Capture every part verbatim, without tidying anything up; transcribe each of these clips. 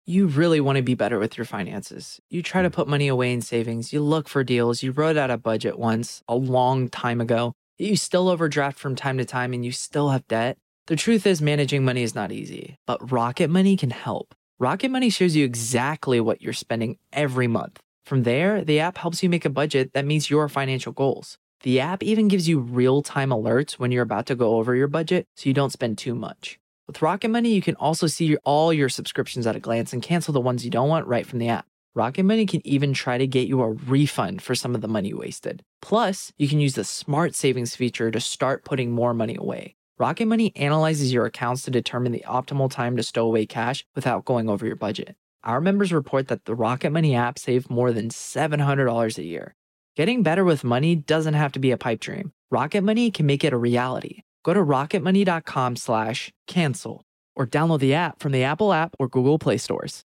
You really want to be better with your finances. You try to put money away in savings, you look for deals, you wrote out a budget once a long time ago, you still overdraft from time to time, and you still have debt. The truth is, managing money is not easy, but Rocket Money can help. Rocket Money shows you exactly what you're spending every month. From there, the app helps you make a budget that meets your financial goals. The app even gives you real-time alerts when you're about to go over your budget so you don't spend too much. With Rocket Money, you can also see all your subscriptions at a glance and cancel the ones you don't want right from the app. Rocket Money can even try to get you a refund for some of the money you wasted. Plus, you can use the Smart Savings feature to start putting more money away. Rocket Money analyzes your accounts to determine the optimal time to stow away cash without going over your budget. Our members report that the Rocket Money app saved more than seven hundred dollars a year. Getting better with money doesn't have to be a pipe dream. Rocket Money can make it a reality. Go to rocketmoney.com slash cancel or download the app from the Apple app or Google Play stores.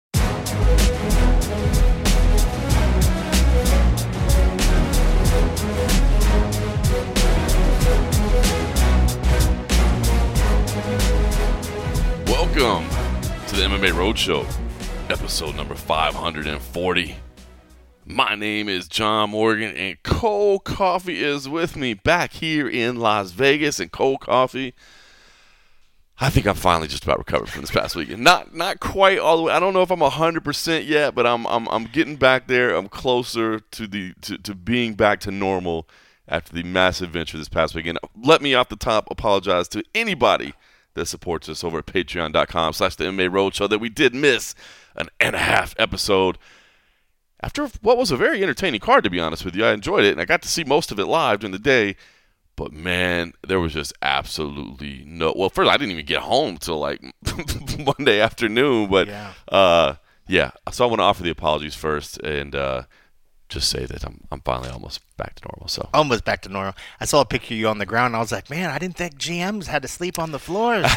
Welcome to the M M A Roadshow, episode number five hundred forty. My name is John Morgan, and Cold Coffee is with me back here in Las Vegas. And Cold Coffee, I think I'm finally just about recovered from this past weekend. Not not quite all the way. I don't know if I'm one hundred percent yet, but I'm I'm I'm getting back there. I'm closer to the to, to being back to normal after the massive venture this past weekend. Let me off the top apologize to anybody that supports us over at patreon.com slash the MMA Roadshow that we did miss an and a half episode. After what was a very entertaining card, to be honest with you. I enjoyed it, and I got to see most of it live during the day. But, man, there was just absolutely no – well, first, I didn't even get home till, like, Monday afternoon. But, yeah. Uh, yeah, so I want to offer the apologies first and uh, just say that I'm I'm finally almost back to normal. So Almost back to normal. I saw a picture of you on the ground, and I was like, man, I didn't think G Ms had to sleep on the floors.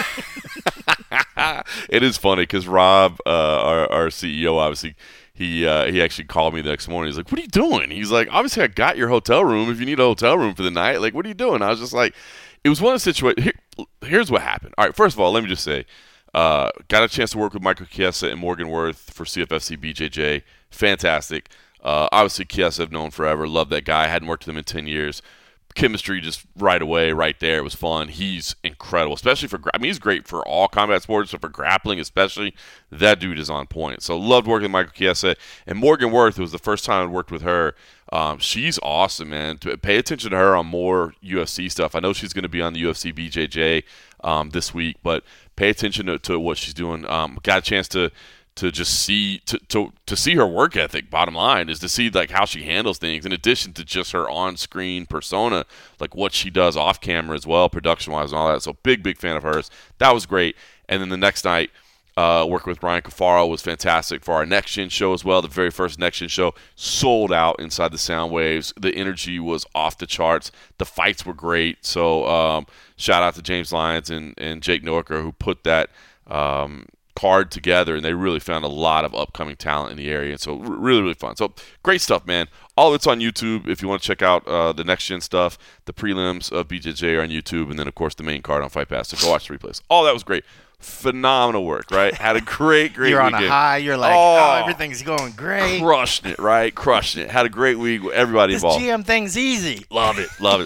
It is funny because Rob, uh, our, our C E O, obviously – He uh, he actually called me the next morning. He's like, what are you doing? He's like, obviously I got your hotel room if you need a hotel room for the night. Like, what are you doing? I was just like, it was one of the situations. Here, here's what happened. All right, first of all, let me just say, uh, got a chance to work with Michael Chiesa and Morgan Worth for C F F C B J J. Fantastic. Uh, obviously, Chiesa I've known forever. Love that guy. I hadn't worked with him in ten years. Chemistry just right away, right there. It was fun. He's incredible, especially for – I mean, he's great for all combat sports, but for grappling especially, that dude is on point. So loved working with Michael Chiesa. And Morgan Worth, it was the first time I'd worked with her. Um, she's awesome, man. To pay attention to her on more U F C stuff. I know she's going to be on the U F C B J J um, this week, but pay attention to, to what she's doing. Um, got a chance to – to just see to, to to see her work ethic, bottom line, is to see like how she handles things in addition to just her on-screen persona, like what she does off camera as well, production-wise and all that. So big, big fan of hers. That was great. And then the next night, uh, working with Ryan Cafaro was fantastic for our Next Gen show as well. The very first Next Gen show sold out inside the Sound Waves. The energy was off the charts. The fights were great. So um, shout out to James Lyons and, and Jake Noacker who put that um, – card together, and they really found a lot of upcoming talent in the area, and so really, really fun. So great stuff, man. All of it's on YouTube if you want to check out uh, the Next Gen stuff. The prelims of B J J are on YouTube, and then, of course, the main card on Fight Pass. So go watch the replays. All that was great. Phenomenal work, right? Had a great, great You're weekend. on a high. You're like, oh, oh, everything's going great. Crushing it, right? Crushing it. Had a great week with everybody this involved. This G M thing's easy. Love it. Love it.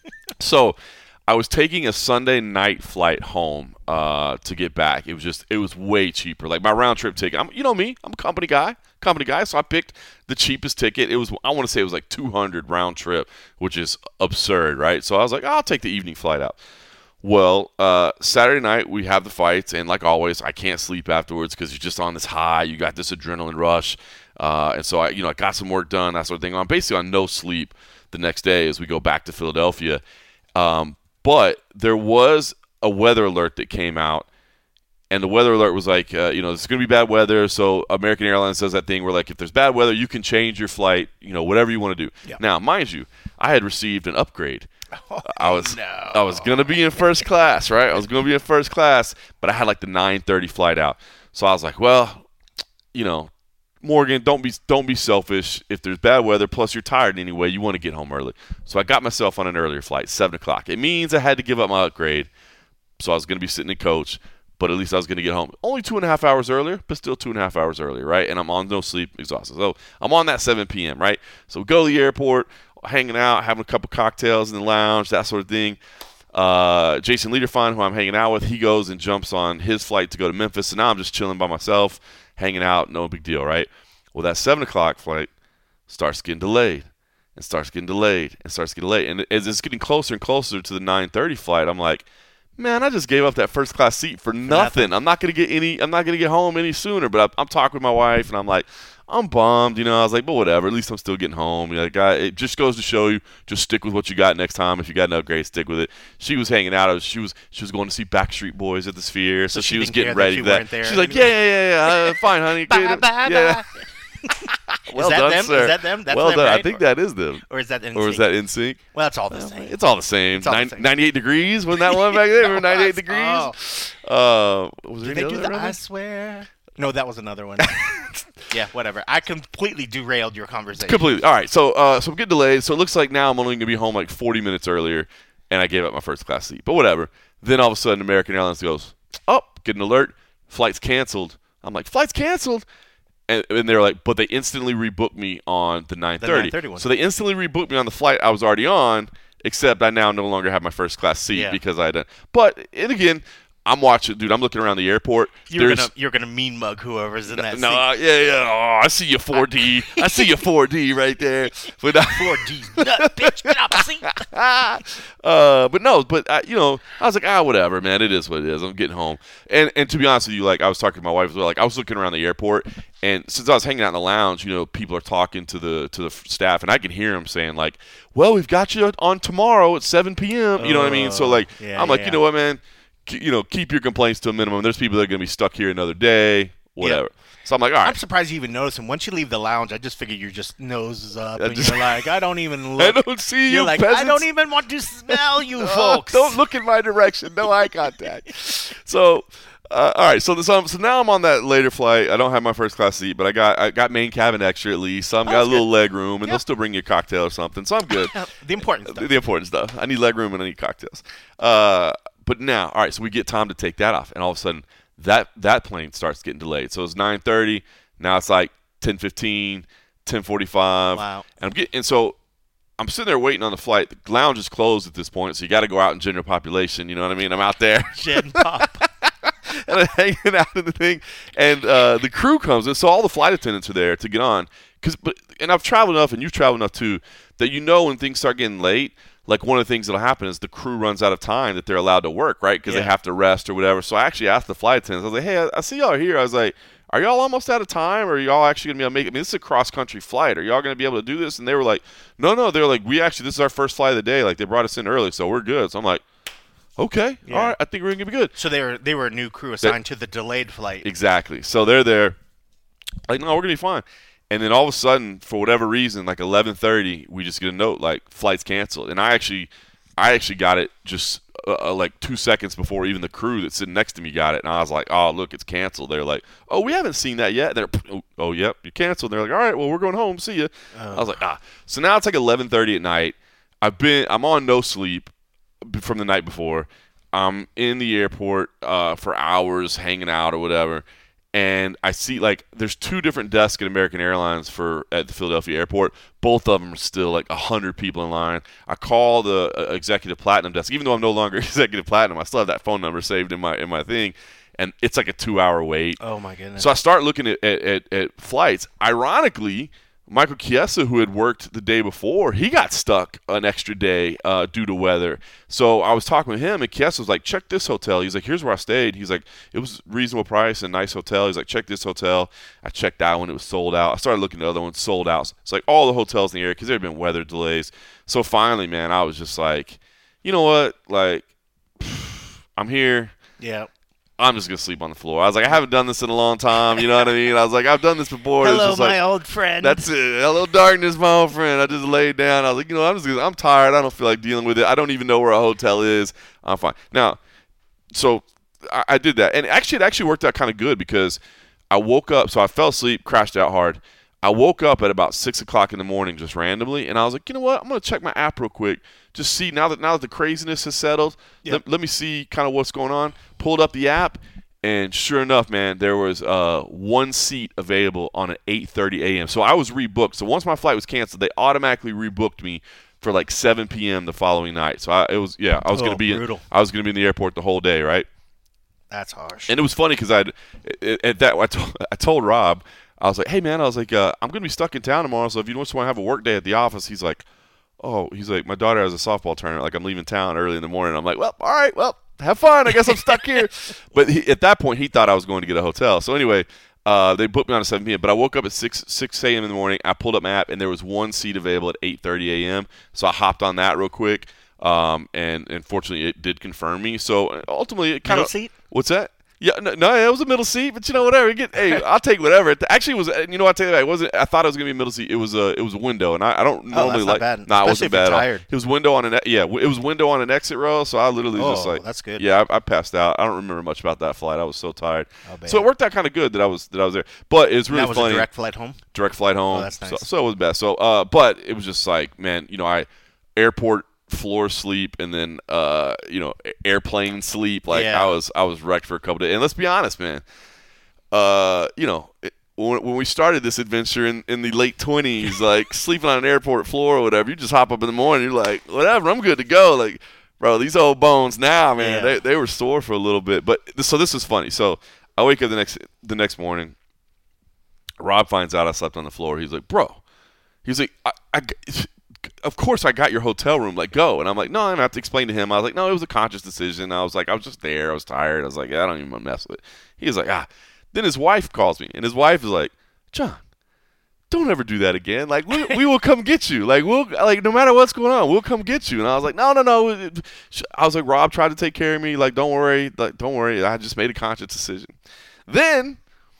So I was taking a Sunday night flight home uh, to get back. It was just, it was way cheaper. Like my round trip ticket, I'm, you know me, I'm a company guy, company guy. So I picked the cheapest ticket. It was, I want to say it was like two hundred round trip, which is absurd, right? So I was like, I'll take the evening flight out. Well, uh, Saturday night we have the fights, and like always, I can't sleep afterwards because you're just on this high. You got this adrenaline rush, uh, and so I, you know, I got some work done, that sort of thing. I'm basically on no sleep the next day as we go back to Philadelphia. Um, But there was a weather alert that came out, and the weather alert was like, uh, you know, it's going to be bad weather. So American Airlines does that thing where, like, if there's bad weather, you can change your flight, you know, whatever you want to do. Yeah. Now, mind you, I had received an upgrade. Oh, I was no. I was going to be in first class, right? I was going to be in first class, but I had like the nine thirty flight out. So I was like, well, you know, Morgan, don't be don't be selfish. If there's bad weather, plus you're tired anyway, you want to get home early. So I got myself on an earlier flight, seven o'clock. It means I had to give up my upgrade, so I was going to be sitting in coach. but at least I was going to get home. Only two and a half hours earlier, but still two and a half hours earlier, right? And I'm on no sleep, exhausted. So I'm on that seven p.m., right? So we go to the airport, hanging out, having a couple cocktails in the lounge, that sort of thing. Uh, Jason Liederfine, who I'm hanging out with, he goes and jumps on his flight to go to Memphis. So now I'm just chilling by myself, hanging out, no big deal, right? Well, that seven o'clock flight starts getting delayed and starts getting delayed and starts getting delayed. And as it's getting closer and closer to the nine thirty flight, I'm like, man, I just gave up that first class seat for nothing. nothing. I'm not gonna get any. I'm not gonna get home any sooner. But I, I'm talking with my wife, and I'm like, I'm bummed. You know, I was like, but whatever. At least I'm still getting home. You know, like, I, it just goes to show you, just stick with what you got next time. If you got no grade, stick with it. She was hanging out. I was, she was she was going to see Backstreet Boys at the Sphere, so, so she, she was getting ready for that. She's like, yeah, yeah, yeah, yeah. Uh, fine, honey. bye, bye, yeah. bye. Well is that done, them? sir. Is that them? That's well them, done. right? I think that is them. Or is that N Sync? Or is that N Sync? Well, it's all the same. It's all the same. It's all Nine, the same. ninety-eight degrees. Wasn't that one back there? Remember ninety-eight degrees? Oh. Uh, was there Did they any do other the around I there? swear? No, that was another one. Yeah, whatever. I completely derailed your conversation. Completely. All right. So, uh, so I'm getting delayed. So it looks like now I'm only going to be home like forty minutes earlier, and I gave up my first class seat. But whatever. Then all of a sudden, American Airlines goes, oh, get an alert. Flight's canceled. I'm like, flight's canceled? And, and they're like, but they instantly rebooked me on the nine thirty. The nine thirty one. So they instantly rebooked me on the flight I was already on, except I now no longer have my first class seat Yeah. because I done. But, and again, I'm watching, dude. I'm looking around the airport. You're There's, gonna you're gonna mean mug whoever's in that no, seat. uh, yeah, yeah. Oh, I see you four D. I see you four D right there. But uh, four D's nut, bitch. Get out the seat. uh, but no, but uh, you know, I was like, ah, whatever, man. It is what it is. I'm getting home. And and to be honest with you, like I was talking to my wife as well. Like I was looking around the airport, and since I was hanging out in the lounge, you know, people are talking to the to the staff, and I can hear them saying like, "Well, we've got you on tomorrow at seven p.m." You know what I mean? So like, yeah, I'm like, yeah. you know what, man. You know, keep your complaints to a minimum. There's people that are going to be stuck here another day, whatever. Yeah. So I'm like, all right. I'm surprised you even notice him. Once you leave the lounge, I just figure you're just noses up, I and just- you're like, I don't even I look. don't see You're you, like, I peasants. don't even want to smell you, Uh, folks. don't look in my direction. No eye contact. So, uh, all right. So, the, so, so now I'm on that later flight. I don't have my first class seat, but I got I got main cabin extra at least. So I've got a that's little good. leg room, and Yeah. they'll still bring you a cocktail or something. So I'm good. The important stuff. The, the important stuff. I need leg room and I need cocktails. Uh, but now, all right. So we get time to take that off, and all of a sudden, that that plane starts getting delayed. So it's nine thirty. Now it's like ten fifteen, ten forty-five. Wow. And I'm getting and so. I'm sitting there waiting on the flight. The lounge is closed at this point, so you got to go out in general population. You know what I mean? I'm out there. Jen Pop. And I'm hanging out in the thing, and uh, the crew comes in. So all the flight attendants are there to get on. Cause, but, and I've traveled enough, and you've traveled enough too, that you know when things start getting late, like one of the things that'll happen is the crew runs out of time that they're allowed to work, right? Because Yeah. they have to rest or whatever. So I actually asked the flight attendants, I was like, hey, I, I see y'all here. I was like, are y'all almost out of time, or are y'all actually going to be able to make it? I mean, this is a cross-country flight. Are y'all going to be able to do this? And they were like, no, no. They were like, we actually, this is our first flight of the day. Like, they brought us in early, so we're good. So I'm like, okay, Yeah. all right, I think we're going to be good. So they were they were a new crew assigned to the delayed flight. Exactly. So they're there. Like, no, we're going to be fine. And then all of a sudden, for whatever reason, like eleven thirty, we just get a note, like, flight's canceled. And I actually I actually got it just uh, uh, like two seconds before even the crew that's sitting next to me got it. And I was like, oh, look, it's canceled. They're like, oh, we haven't seen that yet. They're, oh, oh, yep, you canceled. And they're like, all right, well, we're going home. See ya. Oh. I was like, ah. So now it's like eleven thirty at night. I've been, I'm on no sleep from the night before. I'm in the airport uh, for hours hanging out or whatever. And I see, like, there's two different desks at American Airlines for at the Philadelphia airport. Both of them are still, like, one hundred people in line. I call the uh, Executive Platinum desk. Even though I'm no longer Executive Platinum, I still have that phone number saved in my in my thing. And it's like a two-hour wait. Oh, my goodness. So I start looking at, at, at, at flights. Ironically, Michael Chiesa, who had worked the day before, he got stuck an extra day uh, due to weather. So I was talking with him, and Chiesa was like, check this hotel. He's like, here's where I stayed. He's like, it was reasonable price and nice hotel. He's like, check this hotel. I checked that one. It was sold out. I started looking at other ones, sold out. It's like all the hotels in the area because there had been weather delays. So finally, man, I was just like, you know what? Like, I'm here. Yeah. I'm just going to sleep on the floor. I was like, I haven't done this in a long time. You know what I mean? I was like, I've done this before. It's Hello, just my like, old friend. that's it. Hello, darkness, my old friend. I just laid down. I was like, you know, I'm just, gonna, I'm tired. I don't feel like dealing with it. I don't even know where a hotel is. I'm fine. Now, so I, I did that. And actually, it actually worked out kind of good because I woke up. So I fell asleep, crashed out hard. I woke up at about six o'clock in the morning just randomly. And I was like, you know what? I'm going to check my app real quick. Just see, now that now that the craziness has settled, Yep. let, let me see kind of what's going on. Pulled up the app. And sure enough, man, there was uh, one seat available on an eight thirty a.m. So I was rebooked. So once my flight was canceled, they automatically rebooked me for like seven p.m. the following night. So I, it was, yeah, I was Oh, going to be, in, brutal. I was going to be in the airport the whole day, right? That's harsh. And it was funny because I'd at that I told, I told Rob, I was like, hey man, I was like, uh, I'm going to be stuck in town tomorrow. So if you just want to have a work day at the office, he's like, oh, he's like, my daughter has a softball tournament. Like I'm leaving town early in the morning. I'm like, well, all right, well. Have fun. I guess I'm stuck here. But he, at that point, he thought I was going to get a hotel. So anyway, uh, they booked me on a seven p.m. But I woke up at six a.m. in the morning. I pulled up my app, and there was one seat available at eight thirty a.m. So I hopped on that real quick. Um, and, and fortunately, it did confirm me. So ultimately, it kind of – Middle seat? What's that? Yeah, no, no, it was a middle seat, but you know, whatever. You get, hey, I'll take whatever. It actually, it was you know, I tell you that it wasn't. I thought it was gonna be a middle seat. It was a, it was a window, and I, I don't normally that's not like. bad. Nah, it Especially wasn't if you're bad. At all. tired. It was window on an, yeah, it was window on an exit row. So I literally was just Oh, like, that's good. Yeah, I, I passed out. I don't remember much about that flight. I was so tired. Oh, so it worked out kind of good that I was that I was there. But it was And really that was funny. a direct flight home? Direct flight home. Oh, that's nice. So, so it was best. So, uh, but it was just like, man, you know, I airport. floor sleep and then uh you know airplane sleep like Yeah. I was I was wrecked for a couple days. And let's be honest, man, uh you know it, when, when we started this adventure in, in the late twenties, like sleeping on an airport floor or whatever, you just hop up in the morning, you're like, whatever, I'm good to go. Like, bro, these old bones now, man, Yeah. they they were sore for a little bit. But so this is funny. So I wake up the next the next morning. Rob finds out I slept on the floor. He's like, bro, he's like, I, I of course I got your hotel room, like go. And I'm like, no, I don't have to explain to him. I was like, no, it was a conscious decision. I was like, I was just there. I was tired. I was like, yeah, I don't even want to mess with it. He was like, ah. Then his wife calls me, and his wife is like, John, don't ever do that again. Like, we, we will come get you. Like, we'll, like, no matter what's going on, we'll come get you. And I was like, no, no, no. I was like, Rob tried to take care of me. Like, don't worry. Like, don't worry. I just made a conscious decision. Then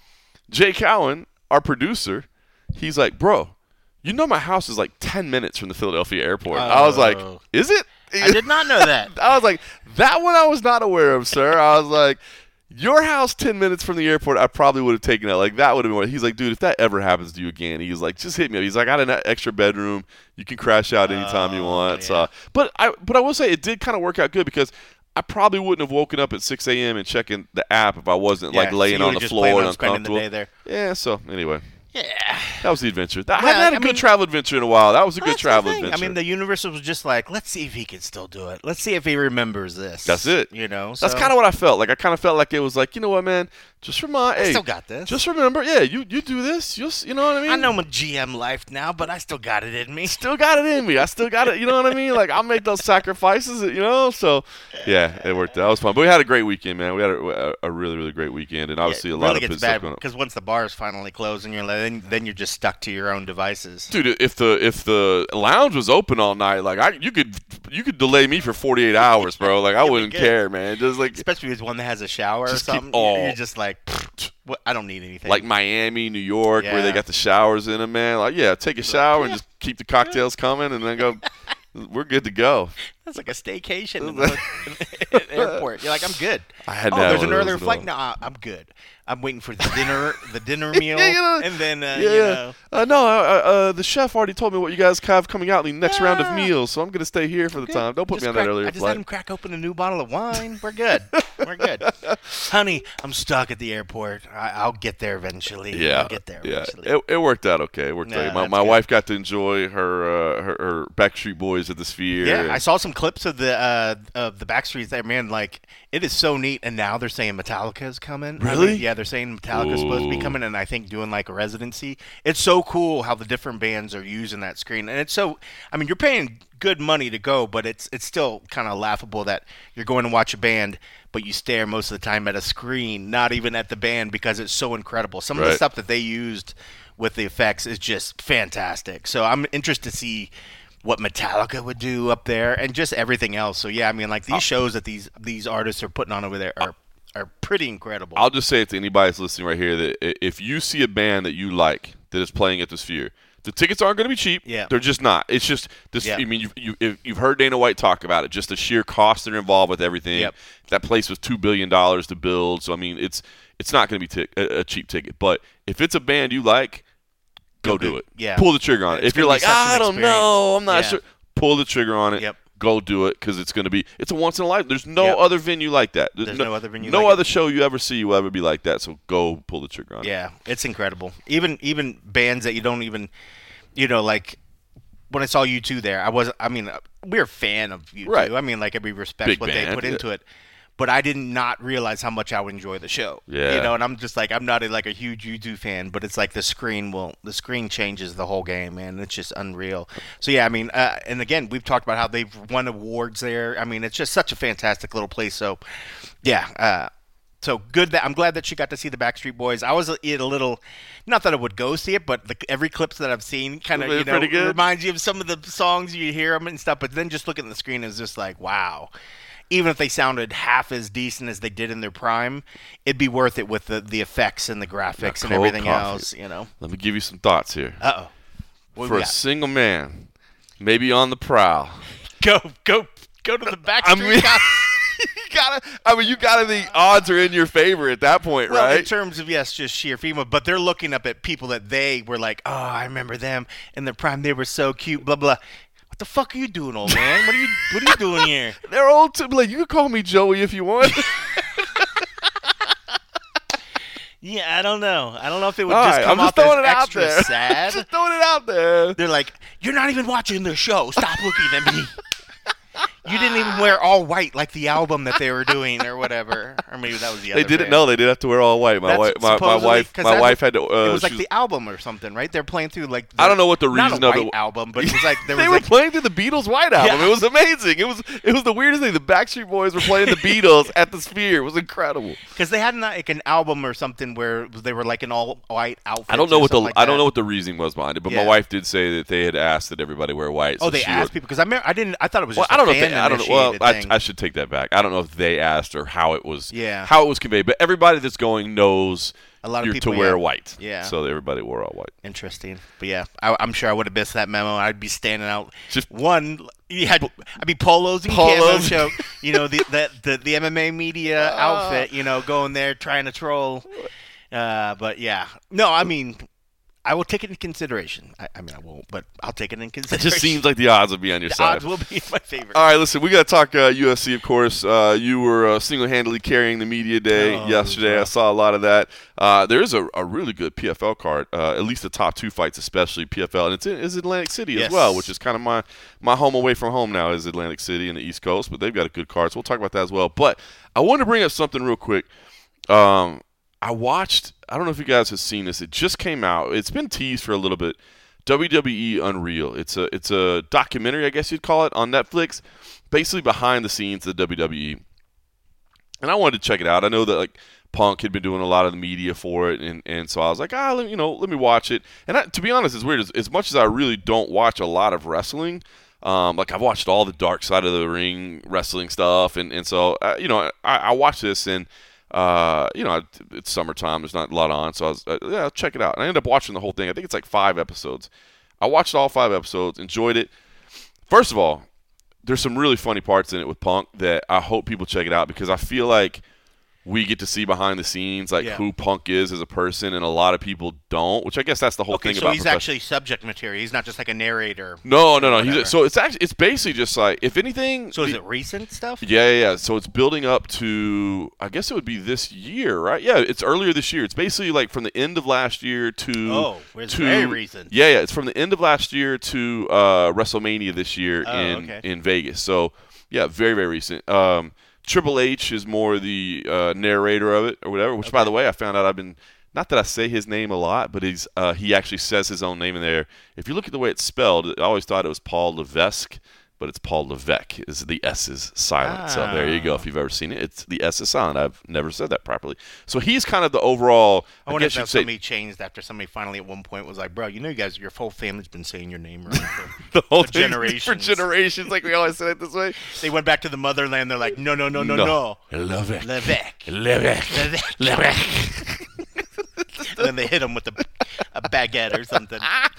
Jay Cowan, our producer, he's like, bro, you know my house is like ten minutes from the Philadelphia airport. Oh. I was like, is it? I did not know that. I was like, that one I was not aware of, sir. I was like, your house ten minutes from the airport, I probably would have taken it. Like, that would have been – he's like, dude, if that ever happens to you again, he's like, just hit me up. He's like, I got an extra bedroom. You can crash out anytime you Oh, want. yeah. So, but I but I will say it did kind of work out good because I probably wouldn't have woken up at six a.m. and checking the app if I wasn't, Yeah, like, so laying you on were the just floor planning and on spending the uncomfortable. day there. Yeah, so anyway. Yeah. That was the adventure. I Well, haven't had a I good mean- travel adventure in a while. That was a good That's the travel thing. adventure. I mean, the Universal was just like, let's see if he can still do it. Let's see if he remembers this. That's it. You know? That's so- kind of what I felt. Like, I kind of felt like it was like, you know what, man? Just remind, I hey, still got this. just remember, yeah, you you do this. You'll, s- you know what I mean? I know my G M life now, but I still got it in me. Still got it in me. I still got it. You know what I mean? Like, I'll make those sacrifices, you know? So, yeah, it worked out. It was fun. But we had a great weekend, man. We had a, a really, really great weekend. And obviously Yeah, a it lot really of gets good stuff bad going on. because once the bars finally close and you're like, then, then you're just stuck to your own devices. Dude, if the if the lounge was open all night, like I you could you could delay me for forty-eight hours, bro. Like I You'd be wouldn't good. care, man. Just like Especially with one that has a shower Just or keep- something. oh. You're just like, what? I don't need anything. like Miami, New York, where they Yeah. got the showers in them, man. Like yeah, take a shower and just keep the cocktails coming, and then go. We're good to go. That's like a staycation in the in the airport. You're like, I'm good. I had oh, to have there's one an of those earlier at flight. all. No, I- I'm good. I'm waiting for the dinner, the dinner meal, Yeah, you know, and then uh, yeah. you know. Uh, no, uh, uh, the chef already told me what you guys have coming out in the next round of Yeah. meals, so I'm going to stay here for the Good. time. Don't put Just me on crack- that earlier I just flight. let him crack open a new bottle of wine. We're good. We're good. Honey, I'm stuck at the airport. I- I'll get there eventually. Yeah, I'll get there yeah. eventually. It, it worked out okay. It worked Yeah, out. My, that's my good. wife got to enjoy her, uh, her her Backstreet Boys at the Sphere. Yeah, and- I saw some clips of the uh, of the Backstreets there, man. Like, it is so neat. And now they're saying Metallica is coming. I Really? mean, yeah, they're saying Metallica's supposed to be Ooh. coming, and I think doing like a residency. It's so cool how the different bands are using that screen, and it's so. I mean, you're paying good money to go, but it's it's still kind of laughable that you're going to watch a band, but you stare most of the time at a screen, not even at the band, because it's so incredible. Some of the Right. stuff that they used with the effects is just fantastic. So I'm interested to see what Metallica would do up there and just everything else. So yeah, I mean, like these shows that these these artists are putting on over there are are pretty incredible. I'll just say it to anybody that's listening right here that i- if you see a band that you like that is playing at the Sphere, the tickets aren't going to be cheap. Yeah. They're just not. It's just this. Yeah. I mean, you've, you, if you've heard Dana White talk about it, just the sheer costs that are involved with everything. Yep. That place was two billion dollars to build. So I mean, it's it's not going to be tic- a, a cheap ticket. But if it's a band you like, go Go do do- it. yeah. Pull the trigger on it. It's If you're gonna like, be such ah, an I don't know, I'm not experience. sure. Pull the trigger on it. Yep. go do it because it's going to be – it's a once in a life. There's no Yep. other venue like that. There's no other venue No like other it. show you ever see will ever be like that, so go pull the trigger on it. Yeah, it's incredible. Even even bands that you don't even, you know, like when I saw U two there, I wasn't. I mean, we're a fan of U two. Right. I mean, like we respect Big what band, they put yeah. into it, but I did not realize how much I would enjoy the show. Yeah. You know, and I'm just like I'm not a, like a huge U two fan, but it's like the screen will the screen changes the whole game, man. It's just unreal. So yeah, I mean, uh, and again, we've talked about how they've won awards there. I mean, it's just such a fantastic little place. So yeah. Uh, So good that I'm glad that she got to see the Backstreet Boys. I was a, a little, not that I would go see it, but the, every clips that I've seen kind of They're you know pretty good. reminds you of some of the songs you hear them and stuff. But then just looking at the screen is just like wow. Even if they sounded half as decent as they did in their prime, it'd be worth it with the, the effects and the graphics and cold everything coffee. else. You know. Let me give you some thoughts here. Uh oh. For a single man, maybe on the prowl. Go go go to the Backstreet I mean, Boys. you gotta. I mean, you gotta. The odds are in your favor at that point, Well, in right? terms of, yes, just sheer female, but they're looking up at people that they were like, oh, I remember them in their prime. They were so cute, blah, blah. What the fuck are you doing, old man? What are you What are you doing here? They're old too. Like, you can call me Joey if you want. Yeah, I don't know. I don't know if it would All just right, come I'm off just throwing as it out extra there. sad. Just throwing it out there. They're like, you're not even watching the show. Stop looking at me. You didn't even wear all white like the album that they were doing or whatever. Or maybe that was the other They didn't band. know they did have to wear all white. My That's wife, my, my supposedly- wife, 'cause my that wife was- had to. Uh, it was like she the album or something, right? They're playing through like the, I don't know what the not reason a of white the album, but it was like there they was were like playing through the Beatles' White Album. Yeah. It was amazing. It was it was the weirdest thing. The Backstreet Boys were playing the Beatles at the Sphere. It was incredible. because they had like an album or something where they were like an all white outfit. I don't know or what the something like I don't that. know what the reasoning was behind it, but my Yeah. wife did say that they had asked that everybody wear white. Oh, so they she asked would- people because I mean, I didn't. I thought it was Well, just I don't a know. If they, I don't know. Well, I, fan-initiated I thing. should take that back. I don't know if they asked or how it was. Yeah. How it was conveyed, but everybody that's going knows A lot of you're people, to wear yeah. white. Yeah. So everybody wore all white. Interesting, but yeah, I, I'm sure I would have missed that memo. I'd be standing out. Just- one, you had I'd be polos and Polos. camo show. You know the the the, the M M A media Uh. outfit. You know, going there trying to troll. Uh, but yeah, no, I mean, I will take it in consideration. I, I mean, I won't, but I'll take it in It consideration. just seems like the odds would be on your the side. odds will be in my favor. All right, listen, we got to talk uh, U F C, of course. Uh, you were uh, single-handedly carrying the media day Oh, yesterday. I wow. saw a lot of that. Uh, there is a, a really good P F L card, uh, at least the top two fights, especially P F L, and it's in is Atlantic City Yes. as well, which is kind of my, my home away from home now is Atlantic City and the East Coast, but they've got a good card, so we'll talk about that as well. But I want to bring up something real quick. Um, I watched, I don't know if you guys have seen this. It just came out. It's been teased for a little bit. W W E Unreal. It's a it's a documentary, I guess you'd call it, on Netflix, basically behind the scenes of the W W E. And I wanted to check it out. I know that like Punk had been doing a lot of the media for it, and, and so I was like, ah, let, you know, let me watch it. And I, to be honest, it's weird. As, as much as I really don't watch a lot of wrestling, um, like I've watched all the Dark Side of the Ring wrestling stuff, and and so uh, you know, I, I watched this and. Uh, you know, it's summertime. There's not a lot on, so I was, uh, yeah, I'll check it out. And I ended up watching the whole thing. I think it's like five episodes. I watched all five episodes, enjoyed it. First of all, there's some really funny parts in it with Punk that I hope people check it out because I feel like we get to see behind the scenes like Yeah. who Punk is as a person, and a lot of people don't. Which I guess that's the whole Okay, thing so about he's professional- actually subject material. He's not just like a narrator. no, no, no. whatever. He's so it's actually it's basically just like if anything. So is the- it recent stuff? Yeah, yeah, yeah. So it's building up to, I guess it would be this year, right? Yeah, it's earlier this year. It's basically like from the end of last year to. Oh, it's to, very recent. Yeah, yeah. It's from the end of last year to uh, WrestleMania this year Oh, in okay. in Vegas. So yeah, very very recent. Um, Triple H is more the uh, narrator of it or whatever. Which, by the way, I found out I've been. Not that I say his name a lot, but he's uh, he actually says his own name in there. If you look at the way it's spelled, I always thought it was Paul Levesque, but it's Paul Levesque. Is the S is silent. So there you go. If you've ever seen it, it's the S is silent. I've never said that properly. So he's kind of the overall. I I, wonder guess if you'd that say somebody changed after somebody finally at one point was like, "Bro, you know, you guys, your whole family's been saying your name wrong for the whole for thing generations." for generations. Like we always say it this way. They went back to the motherland. They're like, "No, no, no, no, no, Levesque. Levesque, Levesque. Levesque." Levesque. And then they hit him with a, a baguette or something.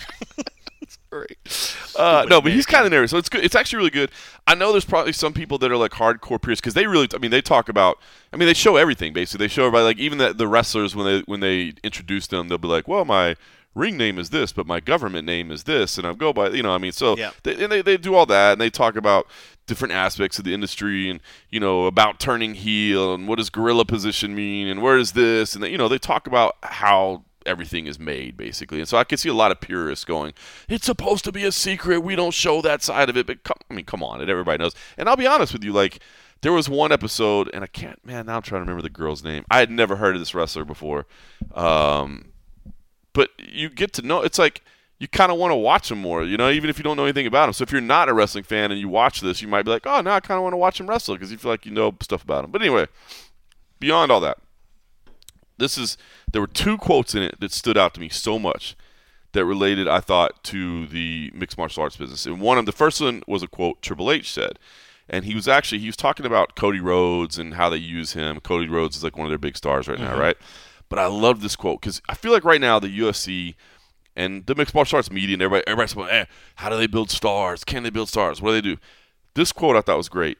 Great. Uh, no, but he's kind of narrator, so it's good. It's actually really good. I know there's probably some people that are like hardcore purists because they really, I mean, they talk about. I mean, they show everything basically. They show everybody, like even the, the wrestlers when they when they introduce them, they'll be like, "Well, my ring name is this, but my government name is this, and I go by, you know, I mean, so Yeah. they, and they, they do all that, and they talk about different aspects of the industry and, you know, about turning heel and what does gorilla position mean and where is this, and, they, you know, they talk about how everything is made, basically. And so I can see a lot of purists going, it's supposed to be a secret, we don't show that side of it, but come, I mean, come on, and everybody knows. And I'll be honest with you, like, there was one episode, and I can't, man, now I'm trying to remember the girl's name. I had never heard of this wrestler before. Um, but you get to know, it's like, you kind of want to watch him more, you know, even if you don't know anything about him. So if you're not a wrestling fan and you watch this, you might be like, oh, now I kind of want to watch him wrestle because you feel like you know stuff about him. But anyway, beyond all that, this is, there were two quotes in it that stood out to me so much that related, I thought, to the mixed martial arts business. And one of the first one was a quote Triple H said. And he was actually, he was talking about Cody Rhodes and how they use him. Cody Rhodes is like one of their big stars right mm-hmm. now, right? But I love this quote because I feel like right now the U F C and the mixed martial arts media and everybody, everybody's going, eh, how do they build stars? Can they build stars? What do they do? This quote I thought was great.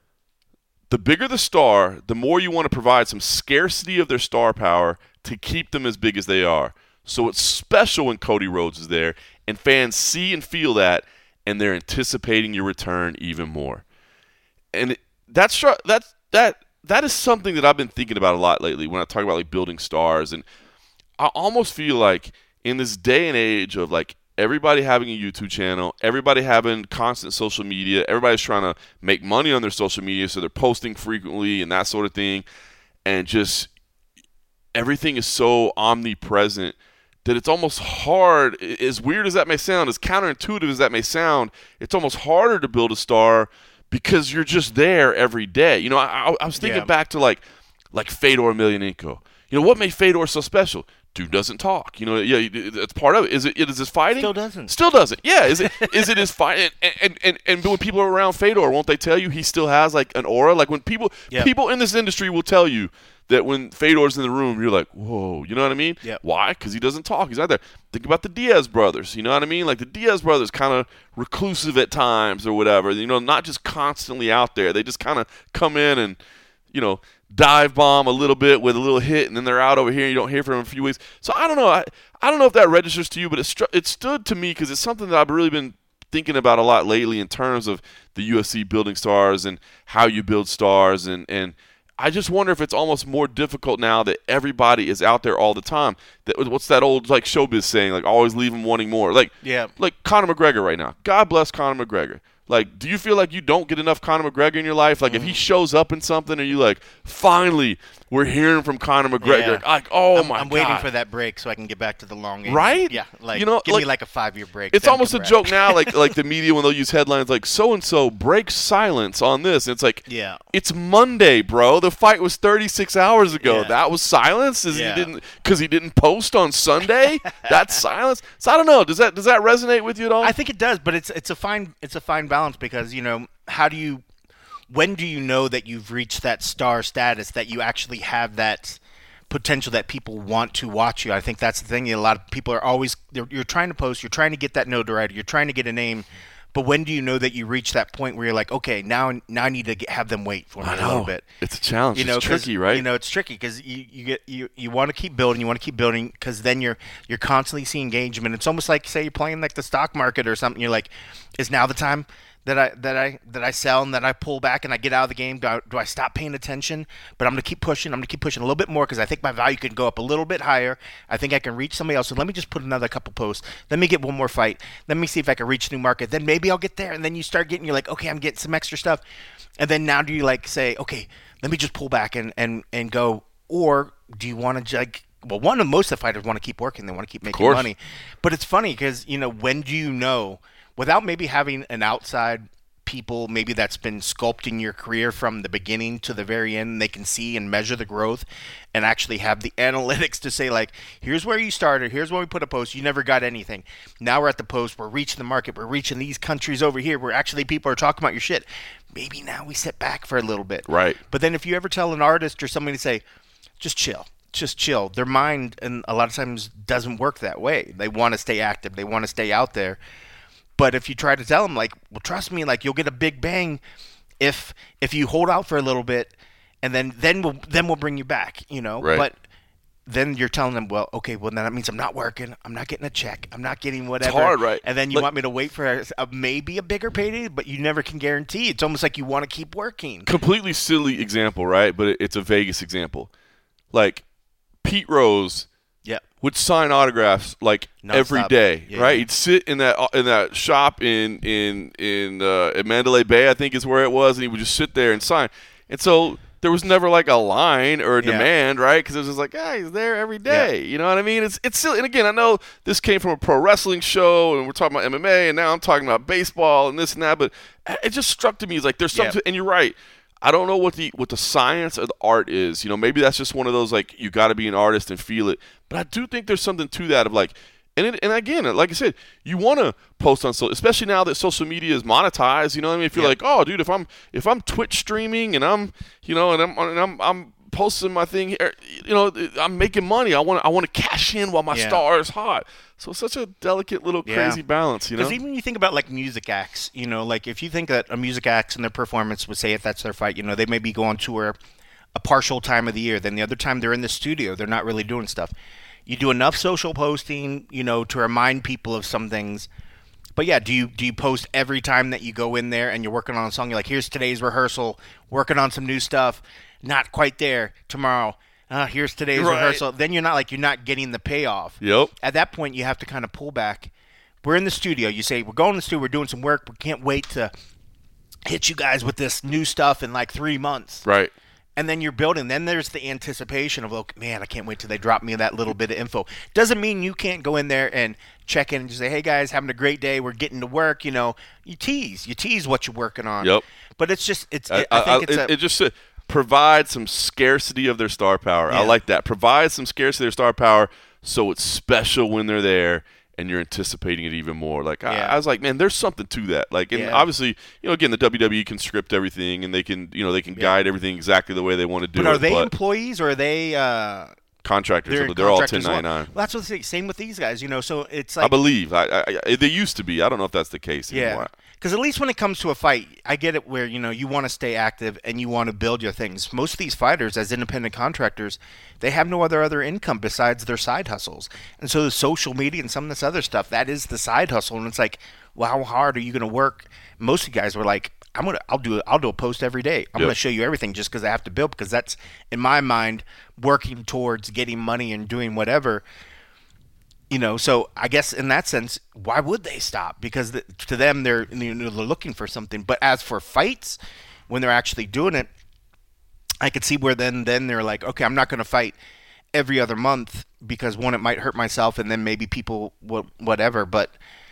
The bigger the star, the more you want to provide some scarcity of their star power to keep them as big as they are. So it's special when Cody Rhodes is there, and fans see and feel that, and they're anticipating your return even more. And it, that's that that that is something that I've been thinking about a lot lately when I talk about like building stars. And I almost feel like in this day and age of like everybody having a YouTube channel, everybody having constant social media, everybody's trying to make money on their social media, so they're posting frequently and that sort of thing, and just everything is so omnipresent that it's almost hard, as weird as that may sound, as counterintuitive as that may sound, it's almost harder to build a star because you're just there every day. You know, I, I was thinking yeah. back to like like Fedor Emelianenko. You know, what made Fedor so special? Dude doesn't talk. You know, yeah, that's part of it. Is it? Is his fighting? Still doesn't. Still doesn't. Yeah. Is it? Is it his fight? And, and and and when people are around Fedor, won't they tell you he still has like an aura? Like when people yep. people in this industry will tell you that when Fedor's in the room, you're like, whoa. You know what I mean? Yep. Why? Because he doesn't talk. He's not there. Think about the Diaz brothers. You know what I mean? Like the Diaz brothers, kind of reclusive at times or whatever. You know, not just constantly out there. They just kind of come in and, you know, dive bomb a little bit with a little hit, and then they're out over here and you don't hear from them in a few weeks. So I don't know. I, I don't know if that registers to you, but it, stru- it stood to me because it's something that I've really been thinking about a lot lately in terms of the U F C building stars and how you build stars. And, and I just wonder if it's almost more difficult now that everybody is out there all the time. That What's that old like showbiz saying, like always leave them wanting more? Like, yeah. like Conor McGregor right now. God bless Conor McGregor. Like, do you feel like you don't get enough Conor McGregor in your life? Like, mm. if he shows up in something, are you like, finally, we're hearing from Conor McGregor? Yeah. Like, oh, I'm, my I'm God. I'm waiting for that break so I can get back to the long game. Right? Yeah. Like, you know, give like, me like a five-year break. It's almost a back. joke now, like like the media when they'll use headlines like, so-and-so breaks silence on this. And it's like, yeah. it's Monday, bro. The fight was thirty-six hours ago. Yeah. That was silence? Is Yeah. he didn't because he didn't post on Sunday? That's silence? So I don't know. Does that does that resonate with you at all? I think it does, but it's it's a fine it's a fine balance because, you know, how do you when do you know that you've reached that star status, that you actually have that potential that people want to watch you? I think that's the thing. A lot of people are always you're trying to post, you're trying to get that notoriety, you're trying to get a name, but when do you know that you reach that point where you're like, okay, now now I need to get, have them wait for me I a know. little bit? It's a challenge. You know, it's tricky, right? You know, it's tricky because you, you get you, you want to keep building, you want to keep building because then you're you're constantly seeing engagement. It's almost like say you're playing like the stock market or something. You're like, is now the time that I that I that I sell and that I pull back and I get out of the game? Do I, do I stop paying attention? But I'm gonna keep pushing. I'm gonna keep pushing a little bit more because I think my value could go up a little bit higher. I think I can reach somebody else. So let me just put another couple posts. Let me get one more fight. Let me see if I can reach a new market. Then maybe I'll get there. And then you start getting. You're like, okay, I'm getting some extra stuff. And then now do you like say, okay, let me just pull back and and and go, or do you want to like? Well, one of most of the fighters want to keep working. They want to keep making money. But it's funny because, you know, when do you know, without maybe having an outside people maybe that's been sculpting your career from the beginning to the very end, and they can see and measure the growth and actually have the analytics to say, like, here's where you started, here's where we put a post, you never got anything. Now we're at the post, we're reaching the market, we're reaching these countries over here where actually people are talking about your shit. Maybe now we sit back for a little bit. Right. But then if you ever tell an artist or somebody to say, just chill. Just chill. Their mind, and a lot of times, doesn't work that way. They want to stay active. They want to stay out there. But if you try to tell them, like, well, trust me, like, you'll get a big bang if if you hold out for a little bit, and then then we'll then we'll bring you back. You know. Right. But then you're telling them, well, okay, well, then that means I'm not working. I'm not getting a check. I'm not getting whatever. It's hard, right? And then you Like- want me to wait for a, a, maybe a bigger payday, but you never can guarantee. It's almost like you want to keep working. Completely silly example, right? But it, it's a Vegas example. Like Pete Rose Yeah. would sign autographs like every Nonstop. day, Yeah, right? yeah. He'd sit in that in that shop in in in uh, at Mandalay Bay, I think is where it was, and he would just sit there and sign. And so there was never like a line or a Yeah. demand, right? Because it was just like, ah, he's there every day. You know what I mean? It's it's silly. And again, I know this came from a pro wrestling show, and we're talking about M M A, and now I'm talking about baseball and this and that. But it just struck to me as like there's something. Yeah. And you're right. I don't know what the what the science of the art is. You know, maybe that's just one of those like you got to be an artist and feel it. But I do think there's something to that of like, and it, and again, like I said, you want to post on social, especially now that social media is monetized. You know what I mean? If you're Yeah. like, oh, dude, if I'm if I'm Twitch streaming and I'm you know and I'm and I'm I'm posting my thing here, you know, I'm making money. I want I want to cash in while my Yeah. star is hot. So it's such a delicate little Yeah. crazy balance, you know. Because even you think about like music acts, you know, like if you think that a music act and their performance would say if that's their fight, you know, they maybe go on tour a partial time of the year. Then the other time they're in the studio, they're not really doing stuff. You do enough social posting, you know, to remind people of some things. But yeah, do you do you post every time that you go in there and you're working on a song? You're like, here's today's rehearsal, working on some new stuff, not quite there tomorrow. Uh, here's today's Right. rehearsal. Then you're not like you're not getting the payoff. Yep. At that point, you have to kind of pull back. We're in the studio. You say, we're going to the studio. We're doing some work. We can't wait to hit you guys with this new stuff in like three months. Right. And then you're building. Then there's the anticipation of, look, man, I can't wait till they drop me that little bit of info. Doesn't mean you can't go in there and check in and just say, hey, guys, having a great day. We're getting to work. You know, you tease. You tease what you're working on. Yep. But it's just, it's. I, I, I think I- it's it, a. it just uh, provide some scarcity of their star power. I Yeah. like that. Provide some scarcity of their star power so it's special when they're there and you're anticipating it even more. Like I, Yeah. I was like, man, there's something to that. Like, and Yeah. obviously, you know, again, the W W E can script everything and they can, you know, they can Yeah. guide everything exactly the way they want to do but are it. they but employees or are they? Uh, contractors, they're they're, all contractors ten as well? ninety-nine. Well, that's what they say. Same with these guys. You know, so it's I like. believe. I, I, I, they used to be. I don't know if that's the case Yeah, anymore. because at least when it comes to a fight, I get it where, you know, you want to stay active and you want to build your things. Most of these fighters, as independent contractors, they have no other other income besides their side hustles. And so the social media and some of this other stuff, that is the side hustle. And it's like, well, how hard are you going to work? Most of you guys were like, I'm gonna, I'll do, I'll do a post every day. I'm Yep. gonna show you everything just because I have to build, because that's in my mind working towards getting money and doing whatever. You know, so I guess in that sense, why would they stop? Because the, to them, they're you know, they're looking for something. But as for fights, when they're actually doing it, I could see where then then they're like, okay, I'm not going to fight every other month because one, it might hurt myself, and then maybe people will whatever. But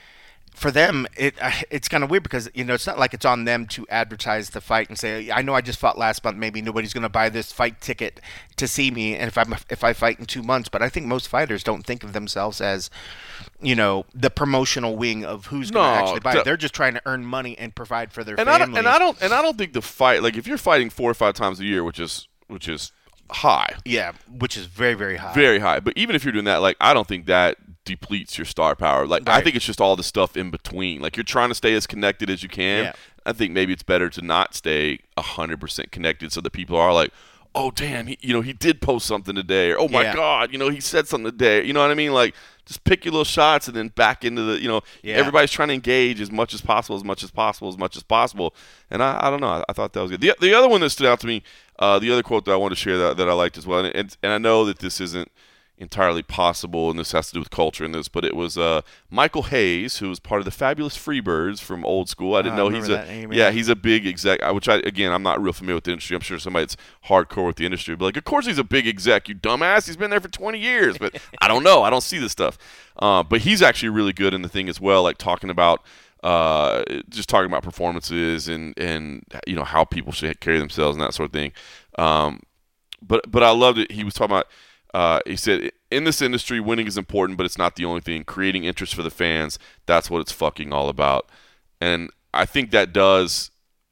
for them, it it's kind of weird because you know it's not like it's on them to advertise the fight and say, I know I just fought last month. Maybe nobody's going to buy this fight ticket to see me, and if I if I fight in two months. But I think most fighters don't think of themselves as, you know, the promotional wing of who's going to No, actually buy d- it. They're just trying to earn money and provide for their And I, family. don't, and I don't and I don't think the fight, like if you're fighting four or five times a year, which is which is high, yeah, which is very very high. very high. But even if you're doing that, like I don't think that depletes your star power. Like I Right. think it's just all the stuff in between. Like you're trying to stay as connected as you can. Yeah. I think maybe it's better to not stay a hundred percent connected, so that people are like, oh damn, he, you know, he did post something today, or oh my Yeah. god, you know, he said something today. You know what I mean? Like just pick your little shots and then back into the, you know, Yeah. everybody's trying to engage as much as possible, as much as possible, as much as possible. And I, I don't know, I, I thought that was good. The, the other one that stood out to me, uh, the other quote that I wanted to share that, that I liked as well, and, and and I know that this isn't entirely possible, and this has to do with culture in this, but it was uh, Michael Hayes, who was part of the Fabulous Freebirds from old school. I didn't Oh, I know he's remember a that name, yeah, yeah. he's a big exec. uh, Which I again, I'm not real familiar with the industry. I'm sure somebody that's hardcore with the industry, but like, of course he's a big exec. You dumbass, he's been there for twenty years. But I don't know. I don't see this stuff. Uh, but he's actually really good in the thing as well, like talking about. Uh, just talking about performances and, and you know how people should carry themselves and that sort of thing. Um, but but I loved it. He was talking about. Uh, he said, in this industry, winning is important, but it's not the only thing. Creating interest for the fans, that's what it's fucking all about. And I think that does,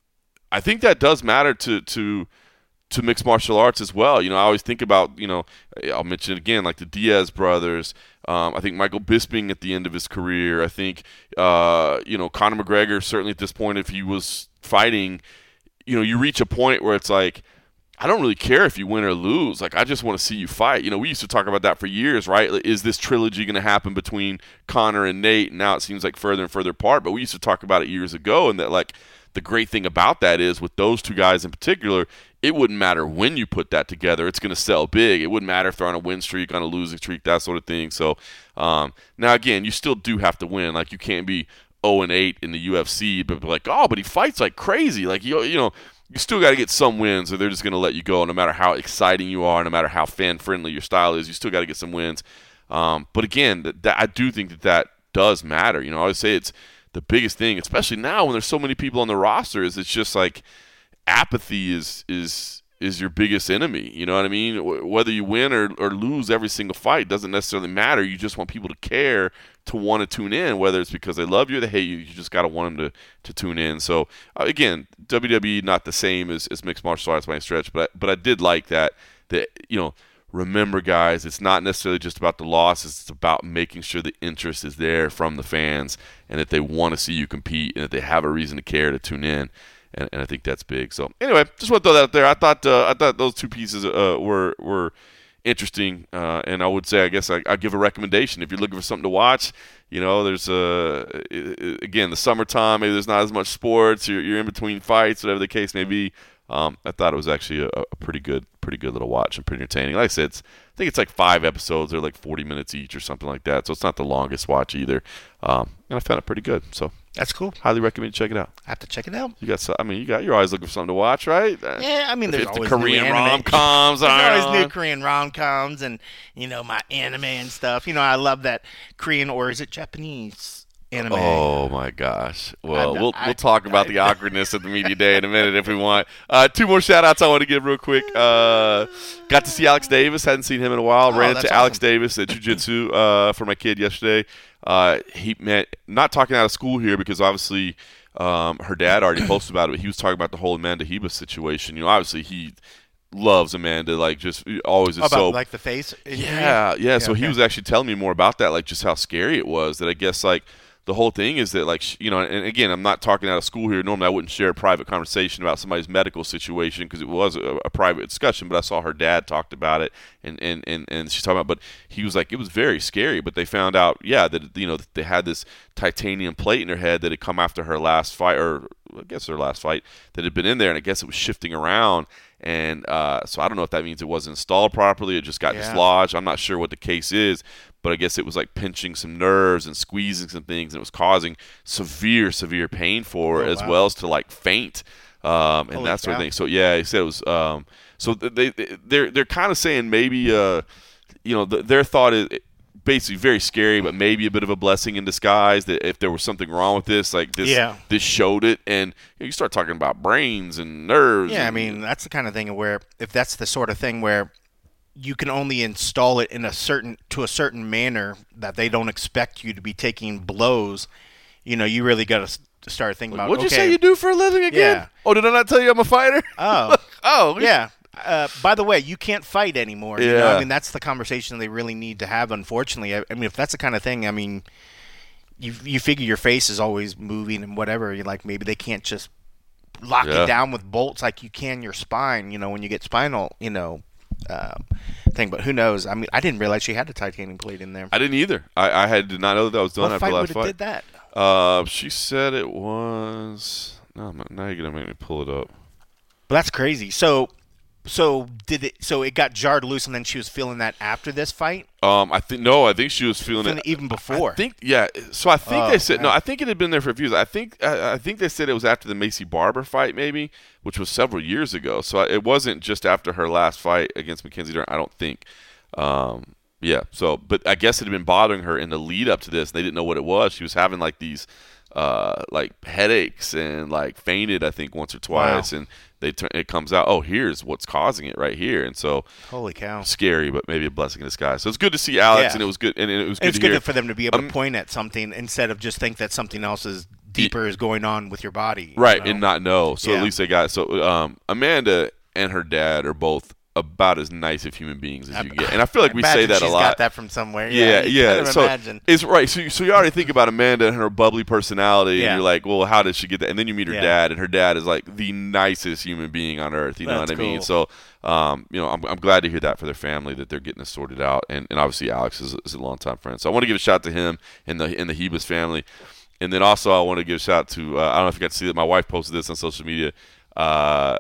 I think that does matter to to to mixed martial arts as well. You know, I always think about, you know, I'll mention it again, like the Diaz brothers. Um, I think Michael Bisping at the end of his career. I think, uh, you know, Conor McGregor, certainly at this point, if he was fighting, you know, you reach a point where it's like, I don't really care if you win or lose. Like, I just want to see you fight. You know, we used to talk about that for years, right? Like, is this trilogy going to happen between Conor and Nate? And now it seems like further and further apart. But we used to talk about it years ago, and that, like, the great thing about that is with those two guys in particular, it wouldn't matter when you put that together. It's going to sell big. It wouldn't matter if they're on a win streak, on a losing streak, that sort of thing. So, um, now, again, you still do have to win. Like, you can't be oh and eight in the U F C, but be like, oh, but he fights like crazy. Like, you, you know, you still got to get some wins, or they're just going to let you go. No matter how exciting you are, no matter how fan-friendly your style is, you still got to get some wins. Um, but again, that, that, I do think that that does matter. You know, I always say it's the biggest thing, especially now when there's so many people on the roster. Is it's just like apathy is is is your biggest enemy. You know what I mean? Whether you win or, or lose every single fight doesn't necessarily matter. You just want people to care, to want to tune in, whether it's because they love you or they hate you. You just got to want them to, to tune in. So, uh, again, W W E not the same as, as mixed martial arts by any stretch, but I, but I did like that, that, you know, remember, guys, it's not necessarily just about the losses. It's about making sure the interest is there from the fans and that they want to see you compete and that they have a reason to care to tune in. And, and I think that's big. So anyway, just want to throw that out there. I thought uh, I thought those two pieces uh, were were interesting, uh, and I would say I guess I I'd give a recommendation if you're looking for something to watch. You know, there's uh, again the summertime. Maybe there's not as much sports. You're you're in between fights, whatever the case may be. Um, I thought it was actually a, a pretty good pretty good little watch and pretty entertaining. Like I said, it's, I think it's like five episodes. They're like forty minutes each or something like that. So it's not the longest watch either. Um, and I found it pretty good. So. That's cool. Highly recommend you check it out. I have to check it out. You got, I mean, you got. You're always looking for something to watch, right? Yeah, I mean, there's always the Korean new rom coms. There's always new Korean rom coms, and you know my anime and stuff. You know, I love that Korean, or is it Japanese anime? Oh my gosh! Well, I, we'll I, we'll talk about I, the awkwardness of the media day in a minute if we want. Uh, two more shout outs I want to give real quick. Uh, got to see Alex Davis. Hadn't seen him in a while. Oh, Ran into awesome. Alex Davis at jiu-jitsu uh, for my kid yesterday. Uh, he met, not talking out of school here because obviously um, her dad already posted about it, but he was talking about the whole Amanda Hebus situation. You know, obviously he loves Amanda, like just always is about so. Like the face injury? Yeah, yeah. Yeah, So he okay. was actually telling me more about that, like just how scary it was. That I guess like the whole thing is that like sh- you know, and again, I'm not talking out of school here. Normally, I wouldn't share a private conversation about somebody's medical situation because it was a, a private discussion. But I saw her dad talked about it, and and and and she's talking about. But he was like, it was very scary. But they found out, yeah, that you know that they had this titanium plate in her head that had come after her last fight, or I guess her last fight, that had been in there, and I guess it was shifting around. And uh, so I don't know if that means it wasn't installed properly. It just got Yeah. dislodged. I'm not sure what the case is, but I guess it was like pinching some nerves and squeezing some things, and it was causing severe, severe pain for her, Oh, as wow. well as to like faint um, and Holy that sort of cow. thing. So yeah, he said it was. Um, so they they- they're they're kind of saying maybe uh, you know th- their thought is. Basically very scary, but maybe a bit of a blessing in disguise that if there was something wrong with this, like this, Yeah. this showed it. And you, know, you start talking about brains and nerves. Yeah, I and- mean that's the kind of thing where if that's the sort of thing where you can only install it in a certain to a certain manner that they don't expect you to be taking blows, you know, you really got to start thinking about. What'd okay, you say you do for a living again? Yeah. Oh, did I not tell you I'm a fighter? Oh, oh, yeah. Uh, by the way, you can't fight anymore. You know? Yeah. I mean, that's the conversation they really need to have. Unfortunately, I, I mean, if that's the kind of thing, I mean, you you figure your face is always moving and whatever. You're like, maybe they can't just lock Yeah. it down with bolts like you can your spine. You know, when you get spinal, you know, um, thing. But who knows? I mean, I didn't realize she had a titanium plate in there. I didn't either. I, I had did not know that, that was done What after fight the would last have fight. did that? Uh, she said it was. No, I'm not- now you're gonna make me pull it up. But that's crazy. So, so did it? So it got jarred loose, and then she was feeling that after this fight, Um, I think no. I think she was feeling Feeling it it even before. I think yeah. So I think Oh, they said no. man. I think it had been there for a few years. I think I, I think they said it was after the Macy Barber fight, maybe, which was several years ago. So it wasn't just after her last fight against Mackenzie Dern. I don't think. Um, yeah. So, but I guess it had been bothering her in the lead up to this. They didn't know what it was. She was having like these, uh, like headaches and like fainted. I think once or twice, Wow. and they turn. It comes out. Oh, here's what's causing it right here. And so Holy cow! scary, but maybe a blessing in disguise. So it's good to see Alex, Yeah. and it was good. And it was good It's to good hear. for them to be able Um, to point at something instead of just think that something else is deeper is going on with your body. you Right, know? and not know. So Yeah. at least they got so um, Amanda and her dad are both about as nice of human beings as you get, and I feel like we say Imagine that a she's lot. Got that from somewhere. Yeah, you yeah. kind of So imagine. it's right. So, you- so you already think about Amanda and her bubbly personality, Yeah. and you're like, well, how did she get that? And then you meet her Yeah. dad, and her dad is like the nicest human being on earth. You know That's what I mean? cool. So um, you know, I'm, I'm glad to hear that for their family that they're getting this sorted out. And, and obviously Alex is, is a longtime friend. So I want to give a shout out to him and the, and the Hebus family. And then also I want to give a shout out to, uh, I don't know if you got to see that. My wife posted this on social media. Uh,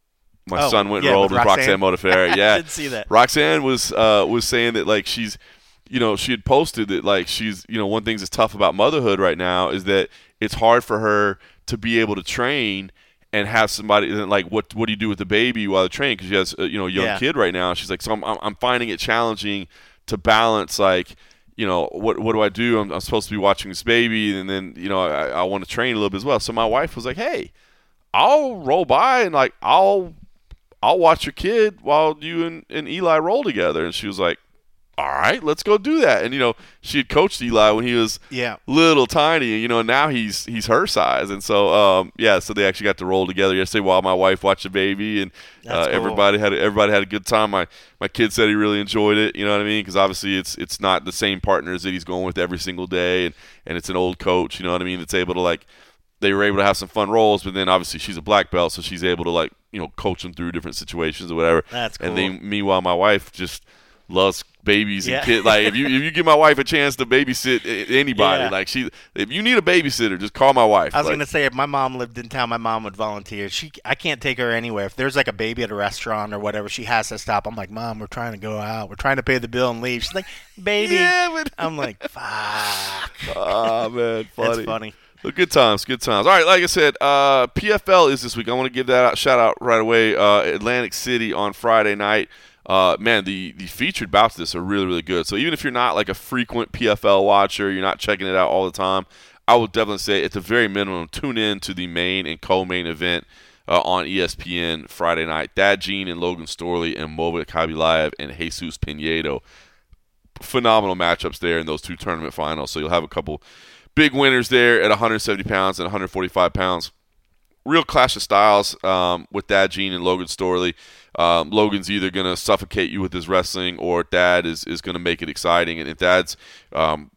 my oh, son went yeah, and rolled with with Roxanne, Roxanne Modafferi. Yeah. I did see that. Roxanne was, uh, was saying that, like, she's, you know, she had posted that, like, she's, you know, one thing that's tough about motherhood right now is that it's hard for her to be able to train and have somebody, like, what what do you do with the baby while they're training? Because she has, a, you know, a young yeah. kid right now. She's like, so I'm, I'm finding it challenging to balance, like, you know, what what do I do? I'm, I'm supposed to be watching this baby, and then, you know, I, I want to train a little bit as well. So my wife was like, hey, I'll roll by and, like, I'll I'll watch your kid while you and, and Eli roll together. And she was like, all right, let's go do that. And, you know, she had coached Eli when he was yeah. little tiny, and, you know, now he's he's her size. And so, um, yeah, so they actually got to roll together yesterday while my wife watched the baby, and uh, cool. everybody had everybody had a good time. My my kid said he really enjoyed it, you know what I mean? Because obviously it's it's not the same partners that he's going with every single day, and, and it's an old coach, you know what I mean, that's able to, like, they were able to have some fun rolls, but then obviously she's a black belt, so she's able to, like, you know, coach them through different situations or whatever. That's cool. And then, meanwhile, my wife just loves babies and yeah. kids. Like, if you if you give my wife a chance to babysit anybody, yeah. like, she, if you need a babysitter, just call my wife. I was like, gonna say, if my mom lived in town, my mom would volunteer. She, I can't take her anywhere. If there's like a baby at a restaurant or whatever, she has to stop. I'm like, Mom, we're trying to go out. We're trying to pay the bill and leave. She's like, baby. Yeah, but I'm like, fuck. Oh man, funny. That's funny. Well, good times, good times. All right, like I said, uh, P F L is this week. I want to give that out, shout out right away. Uh, Atlantic City on Friday night. Uh, man, the, the featured bouts of this are really, really good. So even if you're not like a frequent P F L watcher, you're not checking it out all the time, I would definitely say at the very minimum, tune in to the main and co-main event uh, on E S P N Friday night. Thad Gene and Logan Storley and Movit Khabilayev and Jesus Pinedo. Phenomenal matchups there in those two tournament finals. So you'll have a couple big winners there at one hundred seventy pounds and one forty-five pounds. Real clash of styles um, with Thad Gene and Logan Storley. Um, Logan's either going to suffocate you with his wrestling, or Thad is, is going to make it exciting. And, and Thad's um,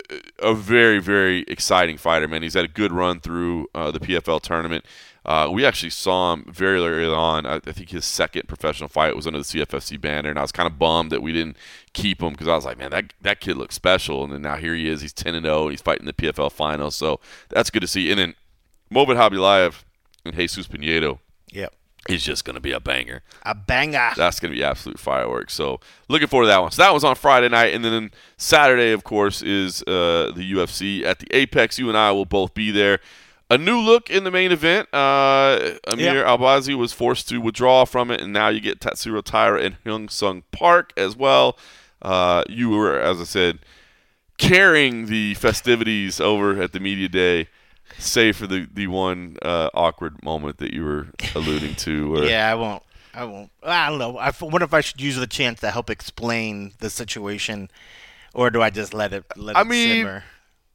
a very, very exciting fighter, man. He's had a good run through uh, the P F L tournament. Uh, we actually saw him very early on. I, I think his second professional fight was under the C F F C banner, and I was kind of bummed that we didn't keep him because I was like, man, that that kid looks special. And then now here he is. He's ten and oh, and he's fighting the P F L finals. So that's good to see. And then Movit Khabilayev and Jesus Pinedo. Yep. He's just going to be a banger. A banger. That's going to be absolute fireworks. So looking forward to that one. So that was on Friday night. And then Saturday, of course, is uh, the U F C at the Apex. You and I will both be there. A new look in the main event. Uh, Amir yep. Albazi was forced to withdraw from it, and now you get Tatsuro Taira and Hyung Sung Park as well. Uh, you were, as I said, carrying the festivities over at the media day, save for the, the one uh, awkward moment that you were alluding to. Where, yeah, I won't. I won't. I don't know. I wonder if I should use the chance to help explain the situation, or do I just let it let it I mean, simmer?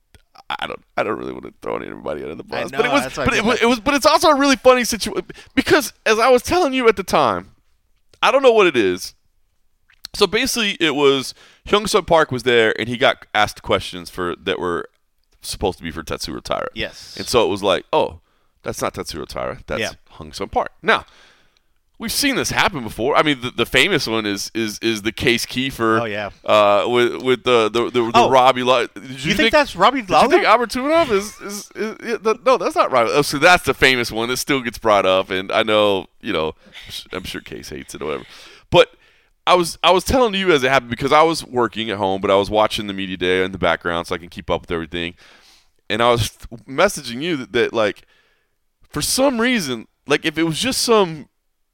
I don't. I don't really want to throw anybody under the bus, know, but it was. that's why But I it, did was that. it was. But it's also a really funny situation because, as I was telling you at the time, I don't know what it is. So basically, it was Hyung Sung Park was there, and he got asked questions for that were supposed to be for Tatsuro Taira. Yes. And so it was like, oh, that's not Tatsuro Taira. That's Yeah. Hyung Sung Park. Now, we've seen this happen before. I mean, the, the famous one is is is the Case Kiefer. Oh, yeah. Uh, with with the the the, the Oh. Robbie. Lo- did you, think, that's Robbie Did you think Lawler? Albert Tumanov is is, is, is the, no? That's not Robbie. Oh, so that's the famous one that still gets brought up, and I know you know. I'm sure Case hates it or whatever, but. I was I was telling you as it happened because I was working at home, but I was watching the media day in the background so I can keep up with everything. And I was messaging you that, that like, for some reason, like if it was just some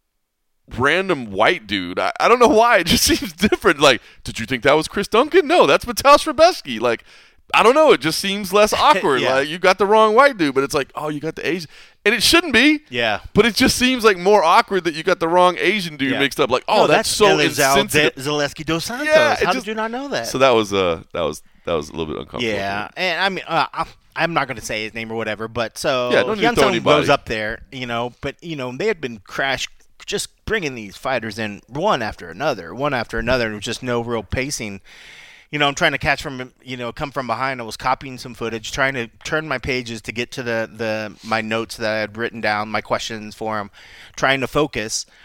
random white dude, I, I don't know why, it just seems different. Like, did you think that was Chris Duncan? No, that's Mateusz Rebecki. Like, I don't know, it just seems less awkward. Yeah. Like, you got the wrong white dude, but it's like, oh, you got the Asian. And it shouldn't be. Yeah. But it just seems like more awkward that you got the wrong Asian dude Yeah. mixed up. Like, oh, no, that's, that's so Elizal insensitive. Zaleski dos Santos. Yeah, it How just- did you not know that? So that was uh that was that was a little bit uncomfortable. Yeah, and I mean, uh, I'm- I'm not going to say his name or whatever, but so Yeah, don't need to Hyun throw Sung anybody. goes up there, you know, but you know they had been crash just bringing these fighters in one after another, one after another, and just no real pacing. You know, I'm trying to catch from, you know, come from behind. I was copying some footage, trying to turn my pages to get to the, the my notes that I had written down, my questions for him, trying to focus.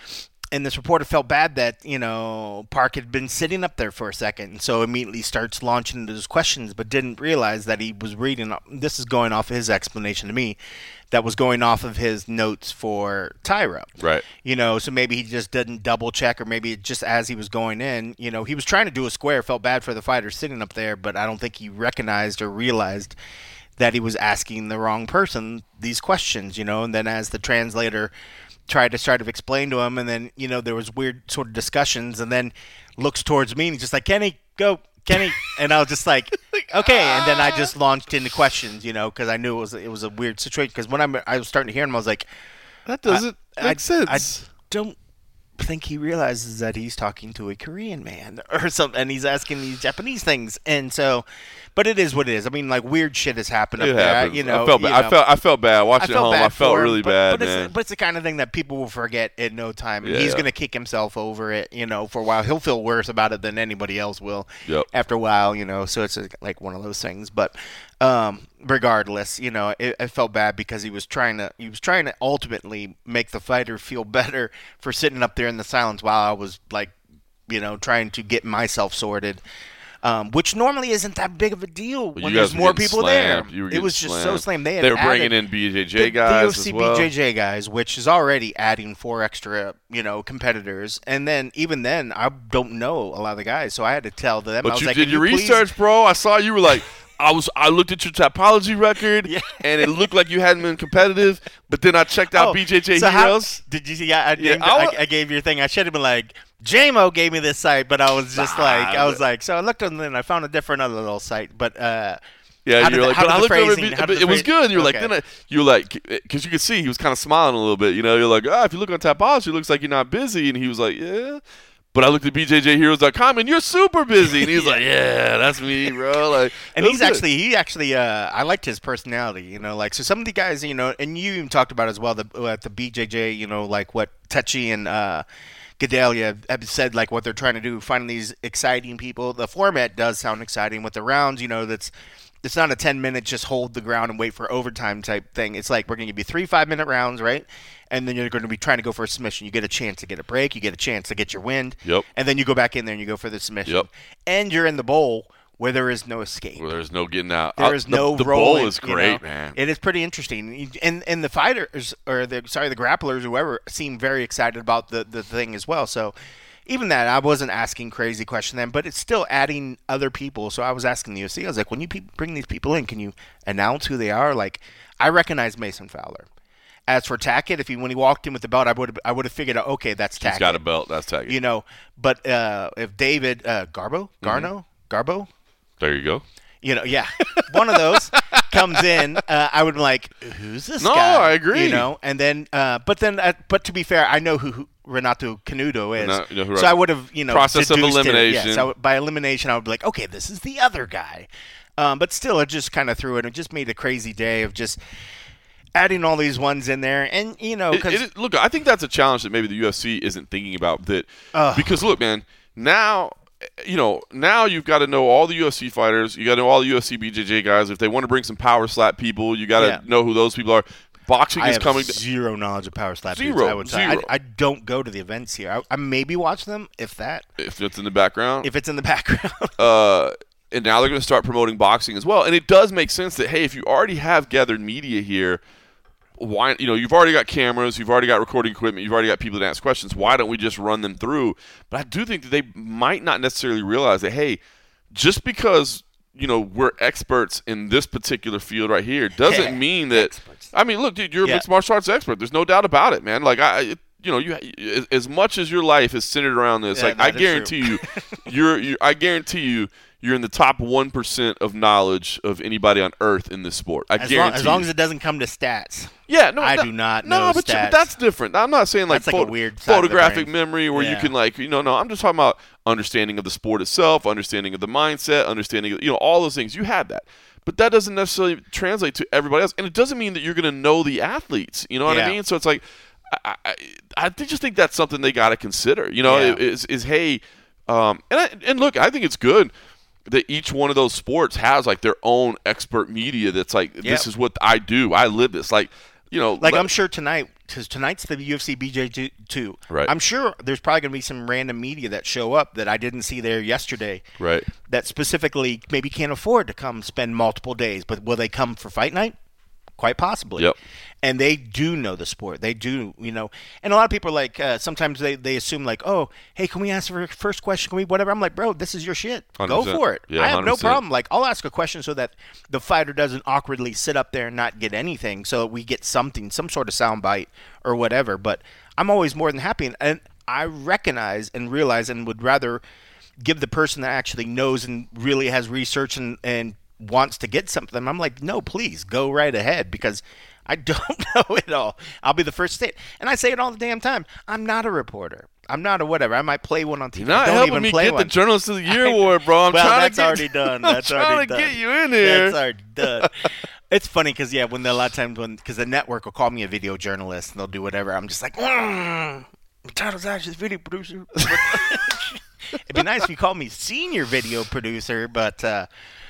and this reporter felt bad that, you know, Park had been sitting up there for a second, and so immediately starts launching into his questions, but didn't realize that he was reading. This is going off of his explanation to me, that was going off of his notes for Tyro. Right. You know, so maybe he just didn't double check, or maybe just as he was going in, you know, he was trying to do a square, felt bad for the fighter sitting up there, but I don't think he recognized or realized that he was asking the wrong person these questions, you know, and then as the translator tried to sort of explain to him, and then, you know, there was weird sort of discussions, and then looks towards me and he's just like, Kenny, go, Kenny. And I was just like, okay. And then I just launched into questions, you know, because I knew it was it was a weird situation. Because when I'm, I was starting to hear him, I was like, that doesn't I, make I, sense. I don't think he realizes that he's talking to a Korean man or something, and he's asking these Japanese things. And so, but it is what it is. I mean, like, weird shit has happened It up there. happens. You know, I felt you bad. I know. felt I felt bad watching I felt at home. bad I felt for him, really but, bad, but man. It's, but it's the kind of thing that people will forget in no time. And Yeah, he's yeah. going to kick himself over it, you know, for a while. He'll feel worse about it than anybody else will Yep. after a while, you know. So it's a, like one of those things. But um, regardless, you know, it, it felt bad because he was trying to he was trying to ultimately make the fighter feel better for sitting up there in the silence while I was like, you know, trying to get myself sorted. Um, which normally isn't that big of a deal But when you guys there's were more getting people slammed. there. You were It getting was just so slammed. slammed. They, had They were bringing added, in B J J the, guys the U F C as well. B J J guys, which is already adding four extra, you know, competitors. And then even then, I don't know a lot of the guys, so I had to tell them. I But was you like, did "Can your you please-" research, bro. I saw you were like, I was. I looked at your topology record, Yeah. and it looked like you hadn't been competitive. But then I checked out Oh, B J J so how- Heroes. did you see? I, I, Yeah, named- I I, wa- I gave your thing. I should have been like, J M O gave me this site, but I was just Nah, like, I was but- like, so I looked on and then I found a different other little site, but. uh Yeah, How did you're the- like, how but did I the looked over. phrasing- At how B- did it the was phrase- good. You're like, okay. then I, you're like, because you could see he was kind of smiling a little bit. You know, you're like, ah, if you look on Topology, it looks like you're not busy. And he was like, yeah. But I looked at B J J Heroes dot com and you're super busy. And he's like, yeah, that's me, bro. Like, And it he's was good. actually, he actually, uh, I liked his personality, you know, like, so some of the guys, you know, and you even talked about as well, the, at the B J J, you know, like what Techi and uh, Gedalia have said, like what they're trying to do, finding these exciting people. The format does sound exciting with the rounds, you know, that's, it's not a ten minute just hold the ground and wait for overtime type thing. It's like we're going to give you three five minute rounds, right? And then you're going to be trying to go for a submission. You get a chance to get a break. You get a chance to get your wind. Yep. And then you go back in there and you go for the submission. Yep. And you're in the bowl where there is no escape. Well, there's no getting out. There Uh, is the- no The rolling, bowl is you great, know? man. It is pretty interesting, and and the fighters or the sorry the grapplers, whoever, seem very excited about the the thing as well. So even that, I wasn't asking crazy questions then, but it's still adding other people. So I was asking the U F C, I was like, when you pe- bring these people in, can you announce who they are? Like, I recognize Mason Fowler. As for Tackett, if he when he walked in with the belt, I would I would have figured out, okay, that's Tackett. He's got a belt. That's tagging. You know, but uh, if David uh, Garbo, Garno, Garbo, There you go. you know, yeah, one of those comes in, uh, I would be like, who's this No, guy? I agree. You know, and then, uh, but then, uh, but to be fair, I know who, who Renato Canuto is, Renato- you know who so Renato- I would have, you know, Process of deduced it. elimination. Yeah, so by elimination, I would be like, okay, this is the other guy. Um, but still, it just kind of threw it. It just made a crazy day of just adding all these ones in there, and you know, It- because it is- look, I think that's a challenge that maybe the U F C isn't thinking about. That Ugh. because look, man, now you know now you've got to know all the U F C fighters. You got to know all the U F C B J J guys. If they want to bring some power slap people, you got to Yeah. know who those people are. Boxing I is have coming. zero knowledge of power slap. Zero, dudes, I would say. I, zero. I don't go to the events here. I, I maybe watch them if that, If it's in the background, if it's in the background. uh, and now they're going to start promoting boxing as well. And it does make sense that hey, if you already have gathered media here, why you know you've already got cameras, you've already got recording equipment, you've already got people that ask questions. Why don't we just run them through? But I do think that they might not necessarily realize that hey, just because you know we're experts in this particular field right here doesn't mean that. Experts. I mean, look, dude, you're a Yeah. mixed martial arts expert. There's no doubt about it, man. Like I. It, you know, you as- as much as your life is centered around this, Yeah, like that I is guarantee you, you're, you're, I guarantee you, you're in the top one percent of knowledge of anybody on earth in this sport. I As guarantee long, as long you. as it doesn't come to stats. Yeah, no, I no, do not No, know but, you- but stats. that's different. I'm not saying like, That's like a photo- weird side of the photographic brain. memory where you Yeah. can like, you know, no, I'm just talking about understanding of the sport itself, understanding of the mindset, understanding of, you know, all those things. You have that. But that doesn't necessarily translate to everybody else. And it doesn't mean that you're going to know the athletes. You know what I Yeah. mean? So it's like, I, I, I just think that's something they got to consider. You know, Yeah. is, is hey, um, and, I, and look, I think it's good that each one of those sports has like their own expert media that's like, this Yep. is what I do. I live this. Like, you know, Like let- I'm sure tonight because tonight's the U F C B J two. Right. I'm sure there's probably going to be some random media that show up that I didn't see there yesterday. Right. That specifically maybe can't afford to come spend multiple days, but will they come for fight night? Quite possibly. Yep. And they do know the sport. They do, you know. And a lot of people are like, uh, sometimes they, they assume like, oh, hey, can we ask for a first question? Can we whatever? I'm like, bro, this is your shit. one hundred percent. Go for it. Yeah, I have one hundred percent. no problem. Like, I'll ask a question so that the fighter doesn't awkwardly sit up there and not get anything, so we get something, some sort of sound bite or whatever. But I'm always more than happy. And I recognize and realize and would rather give the person that actually knows and really has research and, and wants to get something. I'm like, no, please go right ahead, because I don't know it all. I'll be the first to say it. And I say it all the damn time. I'm not a reporter. I'm not a whatever. I might play one on T V. You're not I don't helping even me play get one. the Journalist of the Year award, bro. I'm well, trying that's to get, already done. That's I'm already trying done. to get you in here. That's already done. It's funny because, yeah, when a lot of times when, because the network will call me a video journalist and they'll do whatever, I'm just like, mm, my title's actually video producer. It'd be nice if you called me senior video producer, but, uh,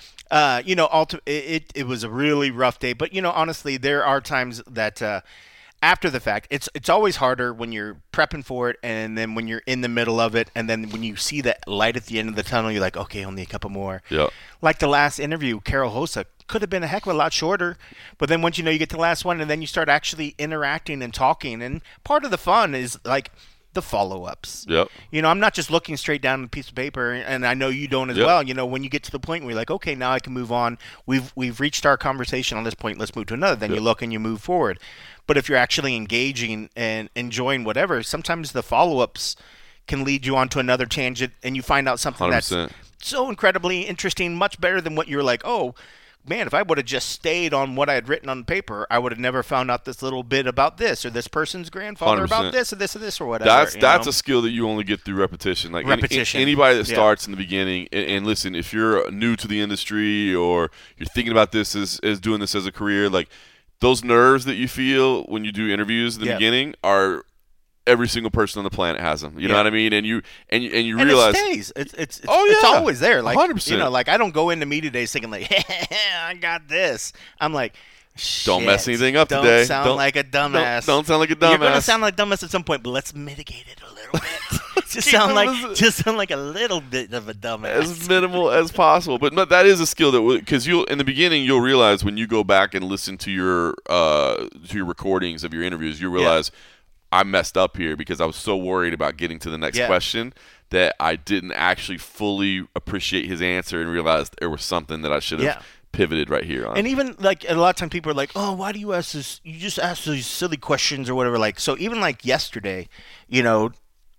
Uh, you know, ulti- it, it was a really rough day. But, you know, honestly, there are times that uh, after the fact, it's it's always harder when you're prepping for it, and then when you're in the middle of it, and then when you see that light at the end of the tunnel, you're like, okay, only a couple more. Yeah. Like the last interview, Carol Hosa could have been a heck of a lot shorter. But then once you know you get to the last one, and then you start actually interacting and talking. And part of the fun is, like, the follow-ups. Yep. You know, I'm not just looking straight down a piece of paper, and I know you don't as Yep. well. You know, when you get to the point where you're like, okay, now I can move on. We've we've reached our conversation on this point. Let's move to another. Then Yep. you look and you move forward. But if you're actually engaging and enjoying whatever, sometimes the follow-ups can lead you onto another tangent, and you find out something one hundred percent. that's so incredibly interesting, much better than what you're like, oh, man, if I would have just stayed on what I had written on paper, I would have never found out this little bit about this, or this person's grandfather one hundred percent. about this, or this, or this, or whatever. That's you that's know? a skill that you only get through repetition. Like any- Repetition. anybody that Yeah. starts in the beginning, and, and listen, if you're new to the industry or you're thinking about this as, as doing this as a career, like those nerves that you feel when you do interviews in the Yeah. beginning are every single person on the planet has them. You know Yeah. what I mean? And you and you, and you And realize it stays. It's it's it's, Oh, it's yeah. always there. Like one hundred percent. you know, like I don't go into media days thinking like, I got this. I'm like, Don't mess shit, anything up don't today. Sound Don't- like a dumbass. Don't, don't sound like a dumbass. You're gonna sound like dumbass at some point, but let's mitigate it a little bit. just Keep sound it like as- just sound like a little bit of a dumbass. as minimal as possible. But no, that is a skill that because you'll in the beginning you'll realize when you go back and listen to your uh, to your recordings of your interviews, you realize I messed up here because I was so worried about getting to the next Yeah. question that I didn't actually fully appreciate his answer and realized there was something that I should have Yeah. pivoted right here on. And even like a lot of times people are like, "Oh, why do you ask this? You just ask these silly questions or whatever." Like so, even like yesterday, you know.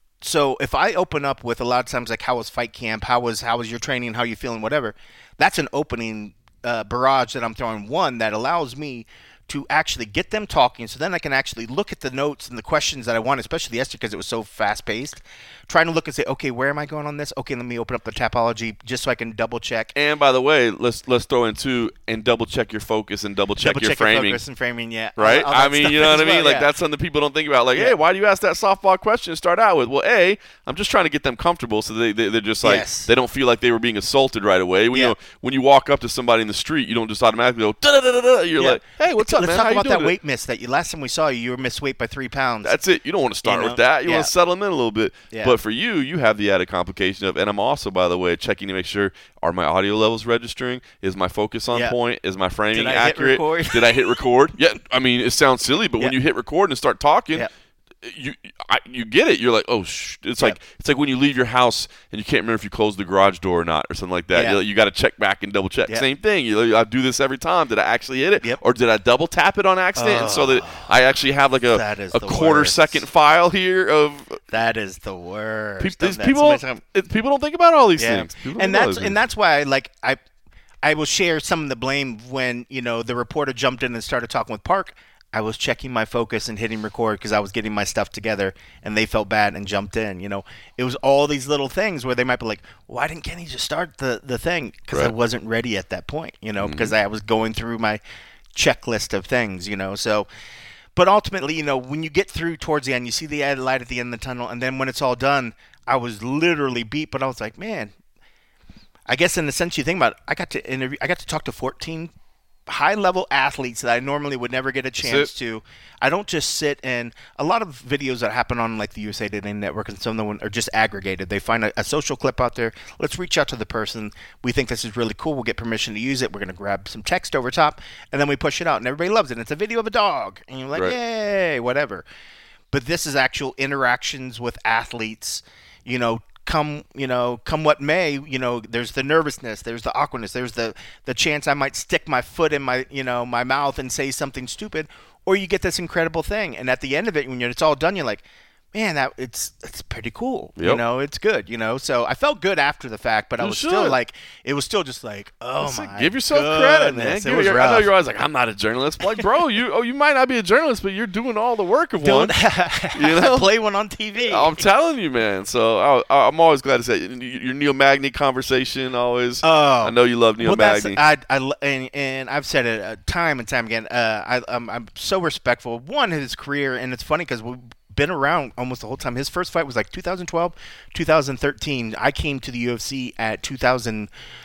So if I open up with a lot of times like, "How was fight camp? How was how was your training? How you feeling? Whatever," that's an opening uh, barrage that I'm throwing. One that allows me to actually get them talking, so then I can actually look at the notes and the questions that I want, especially yesterday because it was so fast paced. Trying to look and say, okay, where am I going on this? Okay, let me open up the Tapology just so I can double check. And by the way, let's let's throw in two and double check your focus and double check double your check framing. your focus and framing, yeah. Right? All- all I that mean, stuff you know as what I mean? well, Like, yeah. that's something people don't think about. Like, Yeah. hey, why do you ask that softball question to start out with? Well, A, I'm just trying to get them comfortable so they, they, they're just like, Yes. they don't feel like they were being assaulted right away. When, Yeah. you know, when you walk up to somebody in the street, you don't just automatically go, da-da-da-da-da. You're Yeah. like, hey, what's up, Let's man? talk How you about that doing? weight miss that you last time we saw you, you were missed weight by three pounds. That's it. You don't want to start You know? with that. You Yeah. want to settle them in a little bit. Yeah. But for you, you have the added complication of, and I'm also, by the way, checking to make sure, are my audio levels registering? Is my focus on Yeah. point? Is my framing Did I hit accurate? record? Did I hit record? Yeah. I mean, it sounds silly, but when Yeah. you hit record and start talking, Yeah. you I, you get it. You're like, oh, sh-. It's Yeah. like it's like when you leave your house and you can't remember if you closed the garage door or not, or something like that. Yeah. You're like, you got to check back and double check. Yeah. Same thing. You know, I do this every time. Did I actually hit it, Yep. or did I double tap it on accident, and so that I actually have like a That is a the quarter worst. second file here of That is the worst. Pe- of these that. people. Somebody's It, people don't think about all these Yeah. things, People and don't know that's these and things. that's why like I I will share some of the blame when you know the reporter jumped in and started talking with Park. I was checking my focus and hitting record because I was getting my stuff together, and they felt bad and jumped in. You know, it was all these little things where they might be like, "Why didn't Kenny just start the the thing?" Because I Right. wasn't ready at that point. You know, Mm-hmm. because I was going through my checklist of things. You know, so. But ultimately, you know, when you get through towards the end, you see the added light at the end of the tunnel, and then when it's all done, I was literally beat. But I was like, man, I guess in the sense you think about it, I got to interview, I got to talk to fourteen high-level athletes that I normally would never get a chance to. I don't just sit and a lot of videos that happen on like the U S A Today Network and some of them are just aggregated. They find a, a social clip out there. Let's reach out to the person. We think this is really cool. We'll get permission to use it. We're going to grab some text over top, and then we push it out, and everybody loves it. And it's a video of a dog, and you're like, Right. yay, whatever. But this is actual interactions with athletes, you know, come, you know, come what may, you know, there's the nervousness, there's the awkwardness, there's the, the chance I might stick my foot in my, you know, my mouth and say something stupid, or you get this incredible thing. And at the end of it, when it's all done, you're like, man, that it's it's pretty cool. Yep. You know, it's good, you know. So I felt good after the fact, but I You was should. still like, it was still just like, oh It's my like, give yourself credit, man. goodness, Give It was your- rough. I know you're always like, I'm not a journalist. But like, bro, you oh, you might not be a journalist, but you're doing all the work of one. Don't You know? play one on T V. I'm telling you, man. So I, I'm always glad to say your Neil Magny conversation. Always, Oh. I know you love Neil well, that's, Magny. I, I, and, and I've said it uh, time and time again. Uh, I, I'm, I'm so respectful. One, his career, and it's funny because we've been around almost the whole time. His first fight was like two thousand twelve, two thousand thirteen. I came to the U F C at two thousand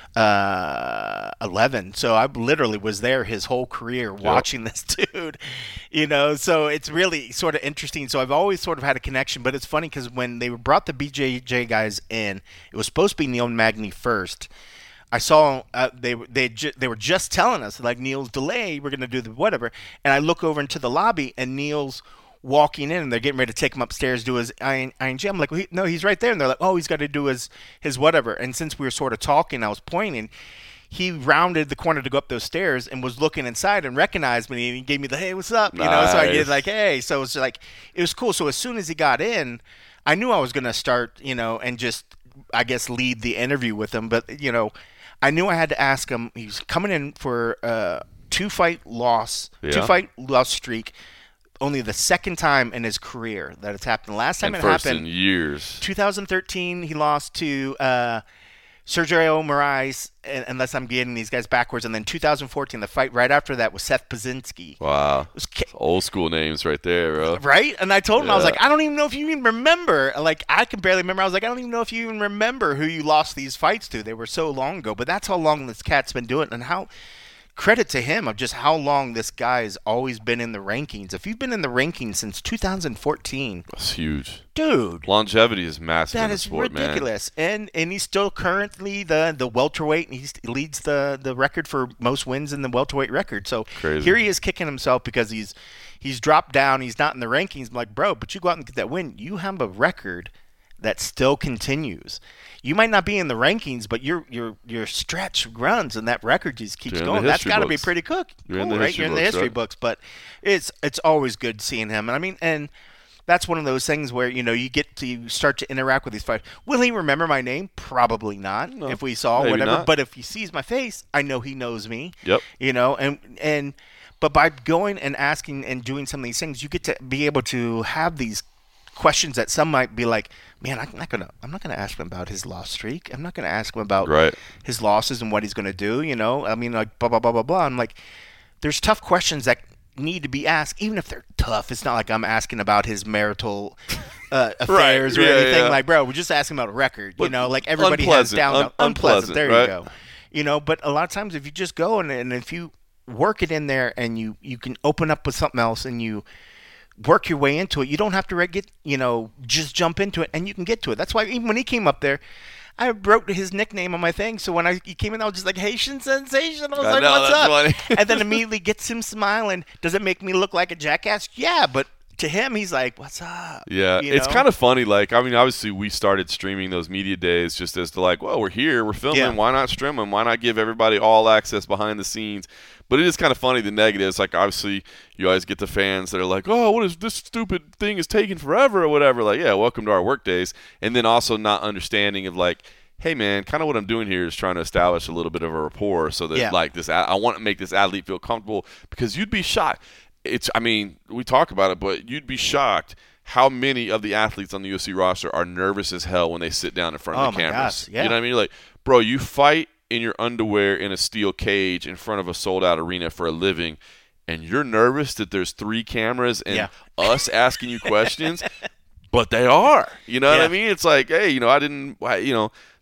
eleven, so I literally was there his whole career watching this dude. You know, so it's really sort of interesting. So I've always sort of had a connection, but it's funny because when they brought the B J J guys in, it was supposed to be Neil Magny first. I saw uh, they they ju- they were just telling us like Neil's delayed. We're gonna do the whatever, and I look over into the lobby and Neil's walking in, and they're getting ready to take him upstairs to do his I N G. I'm like, well, he, no, he's right there, and they're like, oh, he's got to do his his whatever. And since we were sort of talking, I was pointing. He rounded the corner to go up those stairs and was looking inside and recognized me, and he gave me the hey, what's up? You know, so I did Nice. like hey, so it was like it was cool. So as soon as he got in, I knew I was gonna start, you know, and just I guess lead the interview with him, but you know. I knew I had to ask him. He was coming in for a two fight loss, Yeah. two fight loss streak. Only the second time in his career that it's happened. The last time and it first happened, in years. two thousand thirteen, he lost to uh, Sergio Moraes, and- unless I'm getting these guys backwards. And then two thousand fourteen, the fight right after that was Seth Pazinski. Wow, It was ca- old school names right there, bro. Right? And I told him, I was Yeah. like, I don't even know if you even remember. Like, I can barely remember. I was like, I don't even know if you even remember who you lost these fights to. They were so long ago. But that's how long this cat's been doing it, and how credit to him of just how long this guy's always been in the rankings. If you've been in the rankings since two thousand fourteen, That's huge. dude, Longevity is massive that in the is sport, ridiculous. And and he's still currently the the welterweight, and he leads the the record for most wins in the welterweight record. So Crazy. here he is kicking himself because he's he's dropped down. He's not in the rankings. I'm like, bro, but you go out and get that win. You have a record that still continues. You might not be in the rankings, but your your your stretch runs and that record just keeps You're in the going. That's history got to be books. pretty cool, You're in cool, the right? history You're in the books, history right? books, but it's it's always good seeing him. And I mean, and that's one of those things where you know you get to you start to interact with these fighters. Will he remember my name? Probably not. No, if we saw maybe whatever, not. but if he sees my face, I know he knows me. Yep. You know, and and but by going and asking and doing some of these things, you get to be able to have these questions that some might be like, man, I'm not gonna, I'm not gonna ask him about his loss streak. I'm not gonna ask him about Right. his losses and what he's gonna do. You know, I mean, like blah blah blah blah blah. I'm like, there's tough questions that need to be asked, even if they're tough. It's not like I'm asking about his marital uh, affairs or Yeah, anything. yeah. Like, bro, we're just asking about a record. You But know, like everybody has unpleasant, down un- unpleasant. unpleasant, There right? you go. You know, but a lot of times if you just go and, and if you work it in there and you you can open up with something else and you work your way into it, you don't have to re- get you know just jump into it, and you can get to it. That's why even when he came up there, I wrote his nickname on my thing. So when I he came in, I was just like Haitian Sensation. I was I like, know, what's that's up? funny. And then immediately gets him smiling. Does it make me look like a jackass? Yeah, but to him, he's like, what's up? Yeah, You it's know? kind of funny. Like, I mean, obviously, we started streaming those media days just as to like, well, we're here, we're filming. Yeah. Why not stream them? Why not give everybody all access behind the scenes? But it is kind of funny. The negatives, like, obviously, you always get the fans that are like, oh, what is this stupid thing is taking forever or whatever. Like, yeah, welcome to our work days. And then also not understanding of like, hey man, kind of what I'm doing here is trying to establish a little bit of a rapport so that Yeah. like this, I want to make this athlete feel comfortable, because you'd be shocked. It's, I mean, we talk about it, but you'd be shocked how many of the athletes on the U F C roster are nervous as hell when they sit down in front of Oh the my cameras. gosh, yeah. You know what I mean? You're like, bro, you fight in your underwear in a steel cage in front of a sold-out arena for a living, and you're nervous that there's three cameras and Yeah. us asking you questions, but they are. You know what Yeah. I mean? It's like, hey, you know, I didn't, I- you know,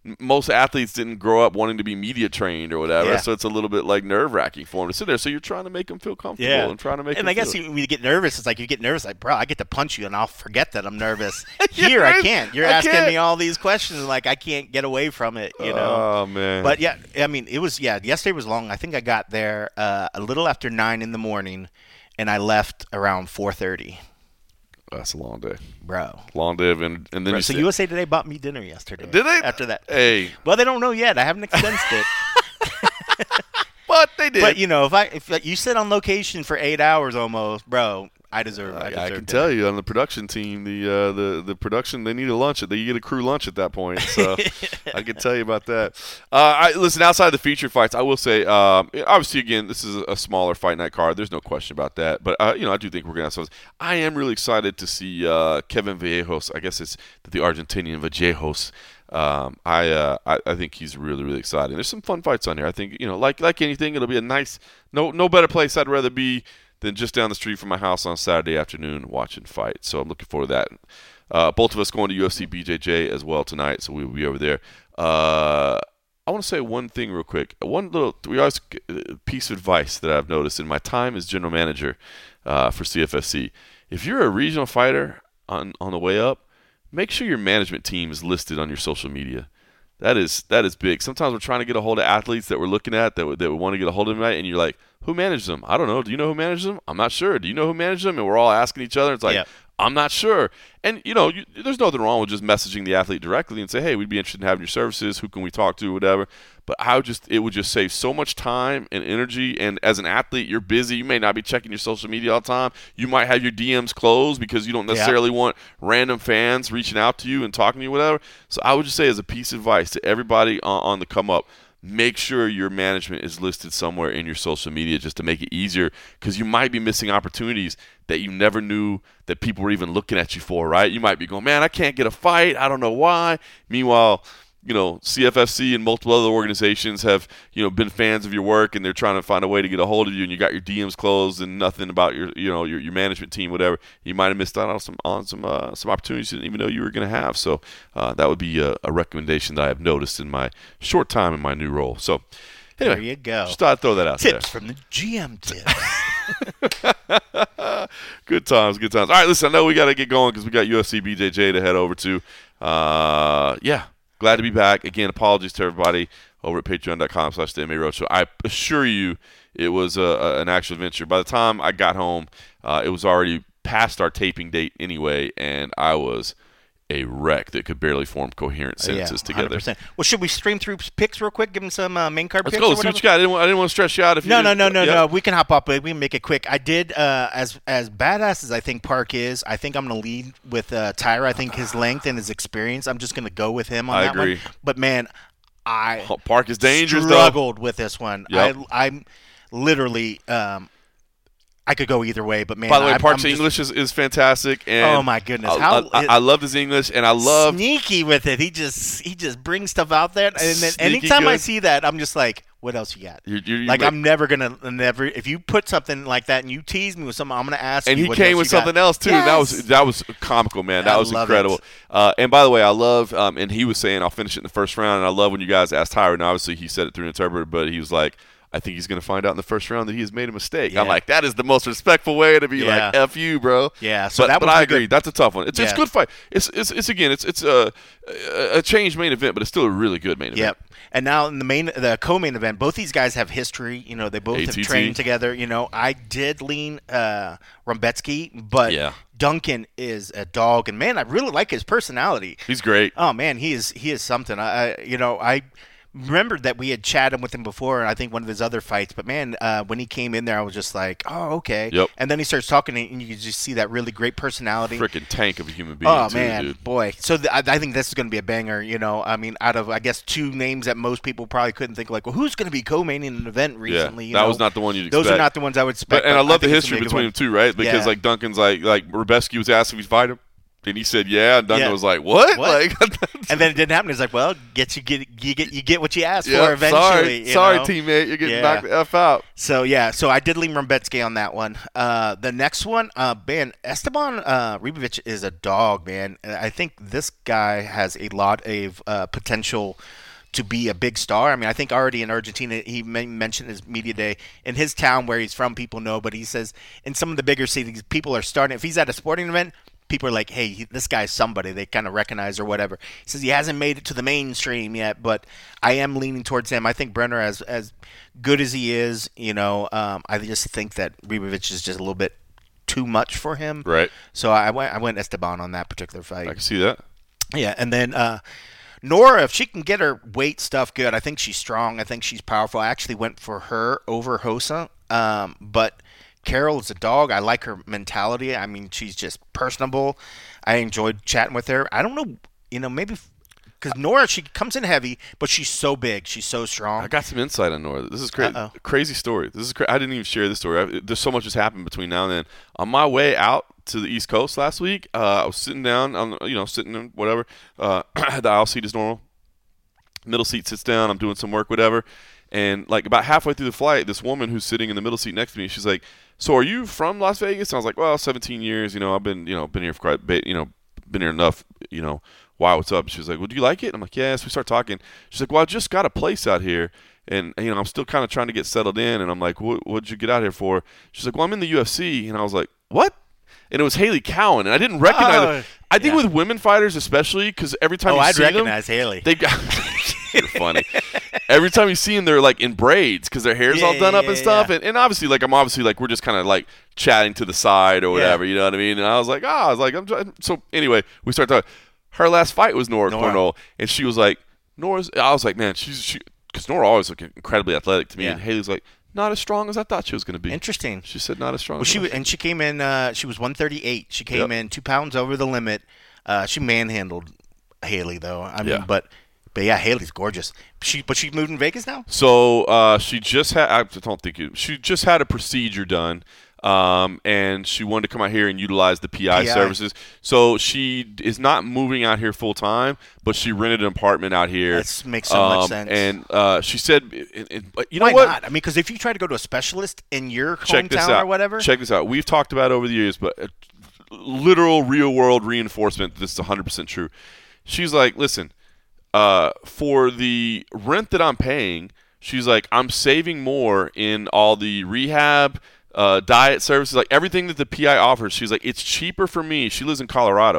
most athletes didn't grow up wanting to be media trained or whatever, Yeah. so it's a little bit like nerve wracking for them to sit there. So you're trying to make them feel comfortable Yeah. and trying to make. And them I guess feel you, when you get nervous, it's like you get nervous, like, bro, I get to punch you and I'll forget that I'm nervous. Yeah, Here, I right? can't. You're I asking can't. me all these questions, and like I can't get away from it, you know. Oh man. But yeah, I mean, it was yeah. Yesterday was long. I think I got there uh, a little after nine in the morning, and I left around four thirty. That's a long day. Bro. Long day, of, and, and then Bro, you so said- U S A Today bought me dinner yesterday. Did they? After that. Hey, Well, they don't know yet. I haven't expensed it. but they did. But you know, if I if like, you sit on location for eight hours almost, bro, I deserve. I, I, deserve I can dinner. tell you on the production team, the uh, the the production they need a lunch. They get a crew lunch at that point. So I can tell you about that. Uh, I listen outside of the feature fights. I will say, um, obviously, again, this is a smaller fight night card. There's no question about that. But uh, you know, I do think we're gonna have some. I am really excited to see uh, Kevin Vallejos. I guess it's the Argentinian Vallejos. Um, I, uh, I I think he's really really exciting. There's some fun fights on here. I think you know, like like anything, it'll be a nice. No no better place I'd rather be than just down the street from my house on Saturday afternoon watching fights. So I'm looking forward to that. Uh, both of us going to U F C B J J as well tonight, so we'll be over there. Uh, I want to say one thing real quick. One little we always piece of advice that I've noticed in my time as general manager uh, for C F F C. If you're a regional fighter on on the way up, make sure your management team is listed on your social media. That is that is big. Sometimes we're trying to get a hold of athletes that we're looking at that, that we want to get a hold of tonight, and you're like, who manages them? I don't know. Do you know who manages them? I'm not sure. Do you know who manages them? And we're all asking each other. It's like, Yep. I'm not sure. And, you know, you, there's nothing wrong with just messaging the athlete directly and say, hey, we'd be interested in having your services. Who can we talk to, whatever. But I would just, it would just save so much time and energy. And as an athlete, you're busy. You may not be checking your social media all the time. You might have your D Ms closed because you don't necessarily yeah. want random fans reaching out to you and talking to you, whatever. So I would just say as a piece of advice to everybody on, on the come up, make sure your management is listed somewhere in your social media just to make it easier, because you might be missing opportunities that you never knew that people were even looking at you for, right? You might be going, man, I can't get a fight. I don't know why. Meanwhile, you know, C F F C and multiple other organizations have, you know, been fans of your work, and they're trying to find a way to get a hold of you, and you got your D Ms closed and nothing about your, you know, your, your management team, whatever. You might have missed out on some on some uh, some opportunities you didn't even know you were going to have. So uh, that would be a, a recommendation that I have noticed in my short time in my new role. So anyway, there you go. Just thought I'd throw that out Tips there. from the G M tips. Good times, good times. All right, listen, I know we got to get going because we got U F C B J J to head over to. Uh, yeah. Glad to be back. Again, apologies to everybody over at patreon.com slash the M A Roadshow. I assure you it was a, a, an actual adventure. By the time I got home, uh, it was already past our taping date anyway, and I was a wreck that could barely form coherent sentences yeah, together. one hundred percent. Well, should we stream through picks real quick? Give them some uh, main card Let's picks? go. Or Let's see whatever? what you got. I didn't, want, I didn't want to stress you out. If No, you no, no, no, yep. no. We can hop up. We can make it quick. I did, uh, as as badass as I think Park is, I think I'm going to lead with uh, Tyra. I think his length and his experience, I'm just going to go with him on I that agree. one. But, man, I Oh, Park is dangerous, struggled with this one. Yep. I, I'm literally um, – I could go either way, but, man. By the way, I'm, Park's I'm just, English is, is fantastic. And oh, my goodness. I, How I, I love his English, and I love – sneaky with it. He just he just brings stuff out there. And then Sneaky anytime I good. see that, I'm just like, what else you got? You're, you're, Like, you're, I'm never going to – never. If you put something like that and you tease me with something, I'm going to ask And you he what came else with you got. something else too. Yes. That was that was comical, man. That I was love incredible. it. Uh, and by the way, I love. Um, and he was saying I'll finish it in the first round. And I love when you guys asked Tyron. And obviously, he said it through an interpreter, but he was like, I think he's going to find out in the first round that he has made a mistake. Yeah. I'm like, that is the most respectful way to be Yeah. like, F you, bro. Yeah, so but, that but was I a agree. good- That's a tough one. It's, it's a Yeah. good fight. It's it's, it's again, it's it's a a changed main event, but it's still a really good main event. Yep. And now in the main, the co-main event, both these guys have history. You know, they both A T T. have trained together. You know, I did lean uh, Rumbetsky, but Yeah. Duncan is a dog, and man, I really like his personality. He's great. Oh man, he is he is something. I, I you know I remembered that we had chatted with him before, and I think one of his other fights. But man, uh, when he came in there, I was just like, oh okay. Yep. And then he starts talking, and you can just see that really great personality. Freaking tank of a human being. Oh too, man, dude. boy! So th- I, I think this is going to be a banger. You know, I mean, out of I guess two names that most people probably couldn't think like, well, who's going to be co-maining an event recently? Yeah, you that know? was not the one you'd Those expect. are not the ones I would expect. But, and I but love the think it's history gonna be a between them good too, right? Because Yeah. like Duncan's like like Rubeski was asked if he'd fight him. And he said, "Yeah." And Duncan Yeah. was like, "What?" What? Like, And then it didn't happen. He's like, well, get you get you get you get what you asked yeah, for eventually. sorry, you sorry, know? teammate, you're getting Yeah. knocked the f out. So yeah, so I did lean Rembetsky on that one. Uh, the next one, uh, man, Esteban uh, Ribovic is a dog, man. I think this guy has a lot of uh, potential to be a big star. I mean, I think already in Argentina, he mentioned his media day in his town where he's from. People know, but he says in some of the bigger cities, people are starting. If he's at a sporting event, people are like, hey, he, this guy's somebody. They kind of recognize or whatever. He says he hasn't made it to the mainstream yet, but I am leaning towards him. I think Brenner, as as good as he is, you know, um, I just think that Ribovic is just a little bit too much for him. Right. So I went I went Esteban on that particular fight. I can see that. Yeah, and then uh, Nora, if she can get her weight stuff good, I think she's strong. I think she's powerful. I actually went for her over Hossa, um, but Carol is a dog. I like her mentality. I mean, she's just personable. I enjoyed chatting with her. I don't know, you know, maybe because Nora, she comes in heavy, but she's so big. She's so strong. I got some insight on Nora. This is crazy. Uh-oh. Crazy story. This is cra- I didn't even share this story. I, there's so much has happened between now and then. On my way out to the East Coast last week, uh, I was sitting down on, you know, sitting in whatever. Uh, the aisle seat is normal. Middle seat sits down. I'm doing some work, whatever. And like about halfway through the flight, this woman who's sitting in the middle seat next to me, she's like, "So are you from Las Vegas?" And I was like, "Well, seventeen years. You know, I've been, you know, been here for quite a bit. You know, been here enough. You know, why? What's up?" She was like, "Well, do you like it?" And I'm like, "Yes." We start talking. She's like, "Well, I just got a place out here, and you know, I'm still kind of trying to get settled in." And I'm like, "What? What'd you get out here for?" She's like, "Well, I'm in the U F C." And I was like, "What?" And it was Haley Cowan, and I didn't recognize Oh, her. I think yeah. with women fighters, especially, because every time Oh, you I'd see them, recognize Haley. they got. You're funny. Every time you see them, they're like in braids because their hair's Yeah, all done yeah, up and yeah, stuff. yeah. And, and obviously, like I'm obviously like we're just kind of like chatting to the side or whatever. You know what I mean? And I was like, ah, I was like, I'm trying. So anyway, we start talking. Her last fight was Nora, Nora. Cornell, and she was like, Nora's. I was like, man, she's she because Nora always looked incredibly athletic to me. Yeah. And Haley's like, not as strong as I thought she was going to be. Interesting. She said not as strong. Well, as she I was, thought. and she came in. Uh, she was one thirty-eight. She came Yep. in two pounds over the limit. Uh, she manhandled Haley, though. I mean, Yeah. but but yeah, Haley's gorgeous. She but she moved in Vegas now. So uh, she just had. I don't think it, she just had a procedure done, um, and she wanted to come out here and utilize the P I, P I. services. So she is not moving out here full time, but she rented an apartment out here. That makes so much Um, sense. And uh, she said, it, it, but you know Why what? not? I mean, because if you try to go to a specialist in your Check this hometown out. or whatever, Check this out. We've talked about it over the years, but uh, literal, real world reinforcement. This is one hundred percent true. She's like, listen. Uh, for the rent that I'm paying, she's like, I'm saving more in all the rehab, uh, diet services, like everything that the P I offers. She's like, it's cheaper for me. She lives in Colorado.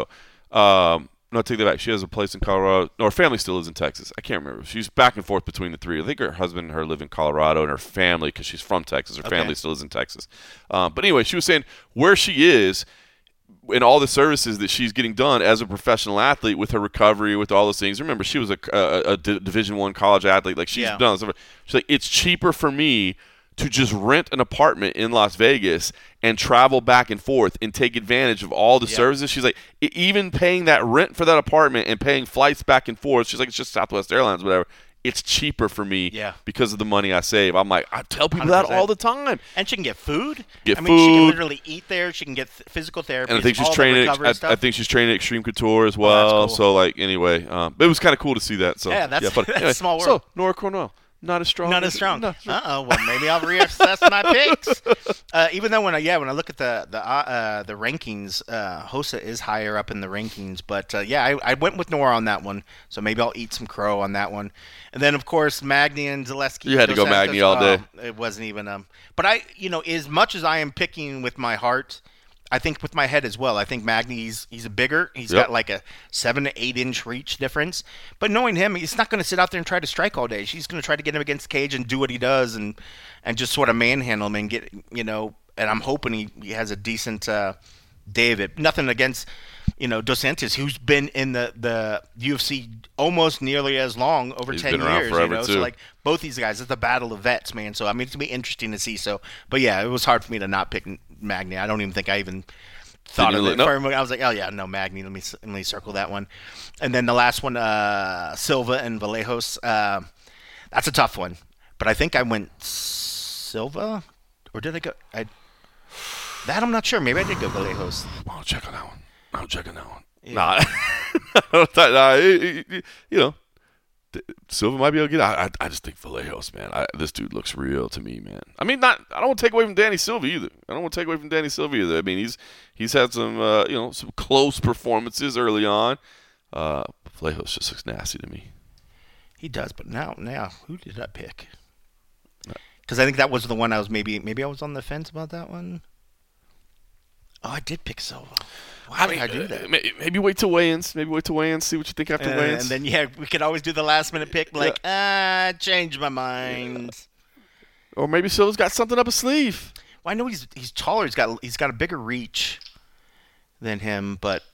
Um, no, take that back. She has a place in Colorado. No, her family still lives in Texas. I can't remember. She's back and forth between the three. I think her husband and her live in Colorado, and her family, because she's from Texas, her Okay. family still lives in Texas. Um, but anyway, she was saying where she is and all the services that she's getting done as a professional athlete with her recovery, with all those things. Remember, she was a, a, a D- Division One college athlete. Like she's Yeah. done stuff. She's like, it's cheaper for me to just rent an apartment in Las Vegas and travel back and forth and take advantage of all the Yeah. services. She's like, e- even paying that rent for that apartment and paying flights back and forth. She's like, it's just Southwest Airlines, whatever. It's cheaper for me Yeah. because of the money I save. I'm like, I tell people one hundred that all percent. the time. and she can get food. Get I mean, she can food. literally eat there. She can get th- physical therapy. And I think she's all the training. recovery I, stuff. I think she's training at Extreme Couture as Oh, well. that's cool. So like anyway, um, but it was kind of cool to see that. So Yeah, that's- but that's anyway, small So world. Nora Cornell, not as strong. Not as strong. Not as strong. Uh oh. Well, maybe I'll reassess my picks. Uh, even though when I yeah when I look at the the uh, uh, the rankings, uh, Hossa is higher up in the rankings. But uh, yeah, I, I went with Nora on that one. So maybe I'll eat some crow on that one. And then of course Magny and Zaleski. You had to Dos go Santos, Magny all day. uh, it wasn't even um. But I you know as much as I am picking with my heart. I think with my head as well. I think Magny's he's a bigger. He's Yep. got like a seven to eight inch reach difference. But knowing him, he's not going to sit out there and try to strike all day. He's going to try to get him against the cage and do what he does, and and just sort of manhandle him and get you know. And I'm hoping he, he has a decent uh, day of it. Nothing against you know Dos Santos, who's been in the, the U F C almost nearly as long, over He's ten been around years. forever, you know, too. so like both these guys, it's a battle of vets, man. So I mean, it's gonna be interesting to see. So, but yeah, it was hard for me to not pick Magny. I don't even think I even thought Didn't of you it. look- nope. for a moment. I was like, oh yeah, no Magny. Let me let me circle that one. And then the last one, uh, Silva and Vallejos. Uh, that's a tough one, but I think I went Silva, or did I go? I that I'm not sure. Maybe I did go Vallejos. I'll check on that one. I'll check on that one. Yeah. Nah, nah it, it, you know, Silva might be able to get out. I, I just think Vallejos, man. I, this dude looks real to me, man. I mean, not. I don't want to take away from Danny Silva either. I don't want to take away from Danny Silva either. I mean, he's he's had some, uh, you know, some close performances early on. Uh, Vallejos just looks nasty to me. He does, but now, now, who did I pick? Because I think that was the one I was maybe maybe I was on the fence about that one. Oh, I did pick Silva. Why I mean, did I do that? Uh, maybe wait till weigh-ins. Maybe wait till weigh-ins. See what you think after Uh, weigh-ins. and then yeah, we could always do the last minute pick. Like, ah, uh, change my mind. Yeah. Or maybe Silva's got something up his sleeve. Well, I know he's he's taller. He's got he's got a bigger reach than him, but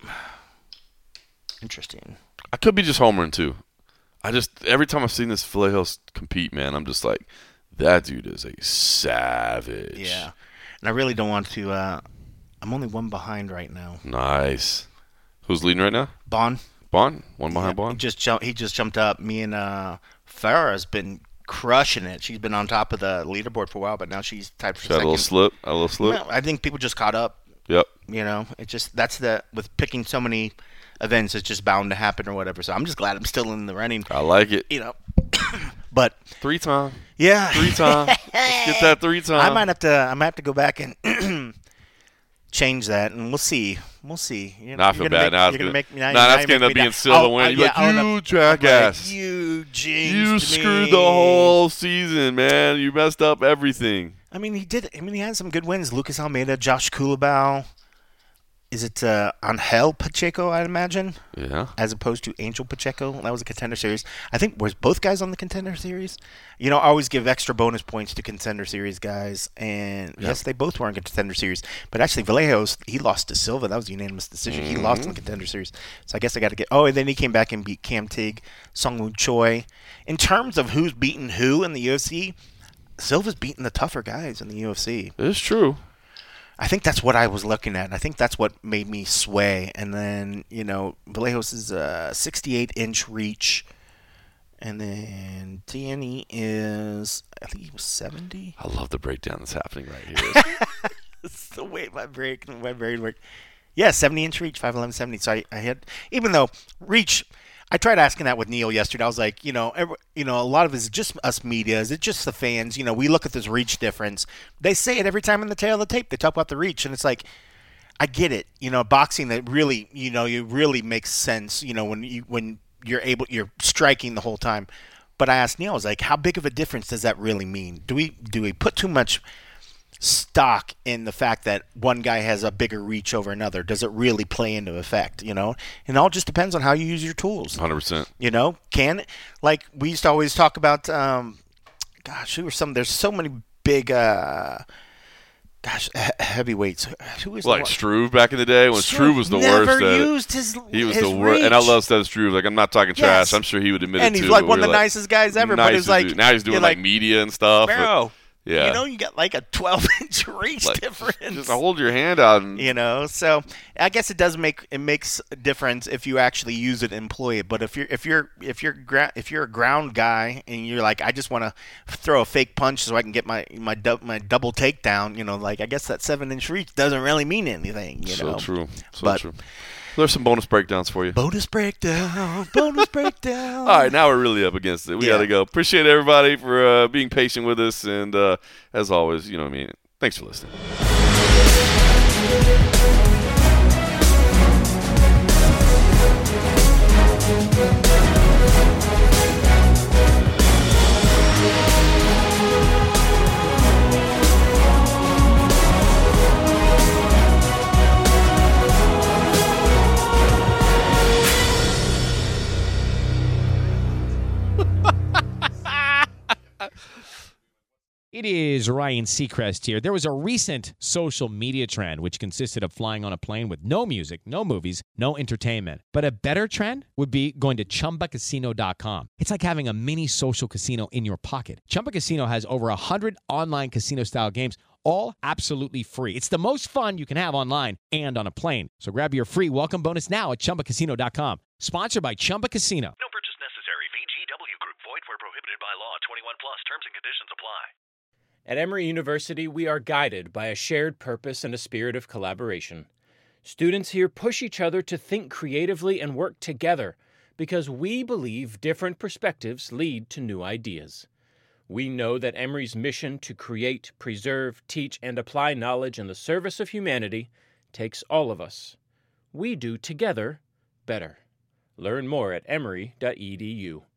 interesting. I could be just homering too. I just every time I've seen this Vallejos compete, man, I'm just like, that dude is a savage. Yeah, and I really don't want to. Uh, I'm only one behind right now. Nice. Who's leading right now? Bon. Bon? One behind Yeah, Bon? He just jumped. He just jumped up. Me and uh, Farah's been crushing it. She's been on top of the leaderboard for a while, but now she's tied for She second. had a little slip. A little slip. No, I think people just caught up. Yep. You know, it just that's the with picking so many events, it's just bound to happen or whatever. So I'm just glad I'm still in the running. I like it. You know, but Three time. yeah, Three time. Let's get that three time. I might have to. I might have to go back and change that, and we'll see. We'll see. You know, Nah, I feel you're bad. Gonna Now make, it's you're gonna, gonna make me. nah, now that's you gonna make be me in down. Silva Oh, win. uh, You're yeah, like, I'll end you up- jackass. Like, you jinxed You me. screwed the whole season, man. You messed up everything. I mean, he did. I mean, he had some good wins. Lucas Almeida, Josh Kulabau. Is it uh, Angel Pacheco, I'd imagine, Yeah. as opposed to Angel Pacheco? That was a contender series. I think, was both guys on the contender series? You know, I always give extra bonus points to contender series guys. And, Yep. yes, they both were on contender series. But actually, Vallejos, he lost to Silva. That was a unanimous decision. Mm-hmm. He lost in the contender series. So I guess I got to get – oh, and then he came back and beat Cam Tig, Sungwoo Choi. In terms of who's beaten who in the U F C, Silva's beaten the tougher guys in the U F C. It's true. I think that's what I was looking at. I think that's what made me sway. And then, you know, Vallejos is a sixty-eight inch reach. And then Danny is, I think he was seventy. I love the breakdown that's happening right here. It's the way my brain, my brain worked. Yeah, seventy inch reach, five eleven seventy. So I, I had, even though reach, I tried asking that with Neil yesterday. I was like, you know, every, you know, a lot of it is just us media. Is it just the fans? You know, we look at this reach difference. They say it every time in the tail of the tape. They talk about the reach, and it's like, I get it. You know, boxing that really, you know, it really makes sense. You know, when you when you're able, you're striking the whole time. But I asked Neil, I was like, how big of a difference does that really mean? Do we do we put too much stock in the fact that one guy has a bigger reach over another? Does it really play into effect, you know? And it all just depends on how you use your tools. one hundred percent. You know, can, like we used to always talk about, um, gosh, who were some, there's so many big, uh, gosh, he- heavyweights. Who was Like the Struve back in the day when Struve was the never worst at it. used his He was his the worst. And I reach. love Seth Struve. Like, I'm not talking trash. Yes. I'm sure he would admit And it he's too. like but one of we the were like, nicest guys ever, but it's nicest like, dude. Now he's doing you're like, like, media and stuff. but- bro, yeah. you know, you got like a twelve inch reach Like, difference. Just hold your hand out and You know, so I guess it does make it makes a difference if you actually use it and employ it. But if you're if you're if you're gra- if you're a ground guy and you're like, I just want to throw a fake punch so I can get my my du- my double takedown, you know, like I guess that seven inch reach doesn't really mean anything. You so know, true. So But- true. There's some bonus breakdowns for you. bonus breakdown, bonus breakdown. All right, now we're really up against it. We Yeah. got to go. Appreciate everybody for uh, being patient with us. And uh, as always, you know what I mean, thanks for listening. It is Ryan Seacrest here. There was a recent social media trend which consisted of flying on a plane with no music, no movies, no entertainment. But a better trend would be going to Chumba Casino dot com. It's like having a mini social casino in your pocket. Chumba Casino has over one hundred online casino-style games, all absolutely free. It's the most fun you can have online and on a plane. So grab your free welcome bonus now at Chumba Casino dot com. Sponsored by Chumba Casino. No purchase necessary. V G W Group. Void where prohibited by law. twenty-one plus. Terms and conditions apply. At Emory University, we are guided by a shared purpose and a spirit of collaboration. Students here push each other to think creatively and work together because we believe different perspectives lead to new ideas. We know that Emory's mission to create, preserve, teach, and apply knowledge in the service of humanity takes all of us. We do together better. Learn more at emory dot e d u.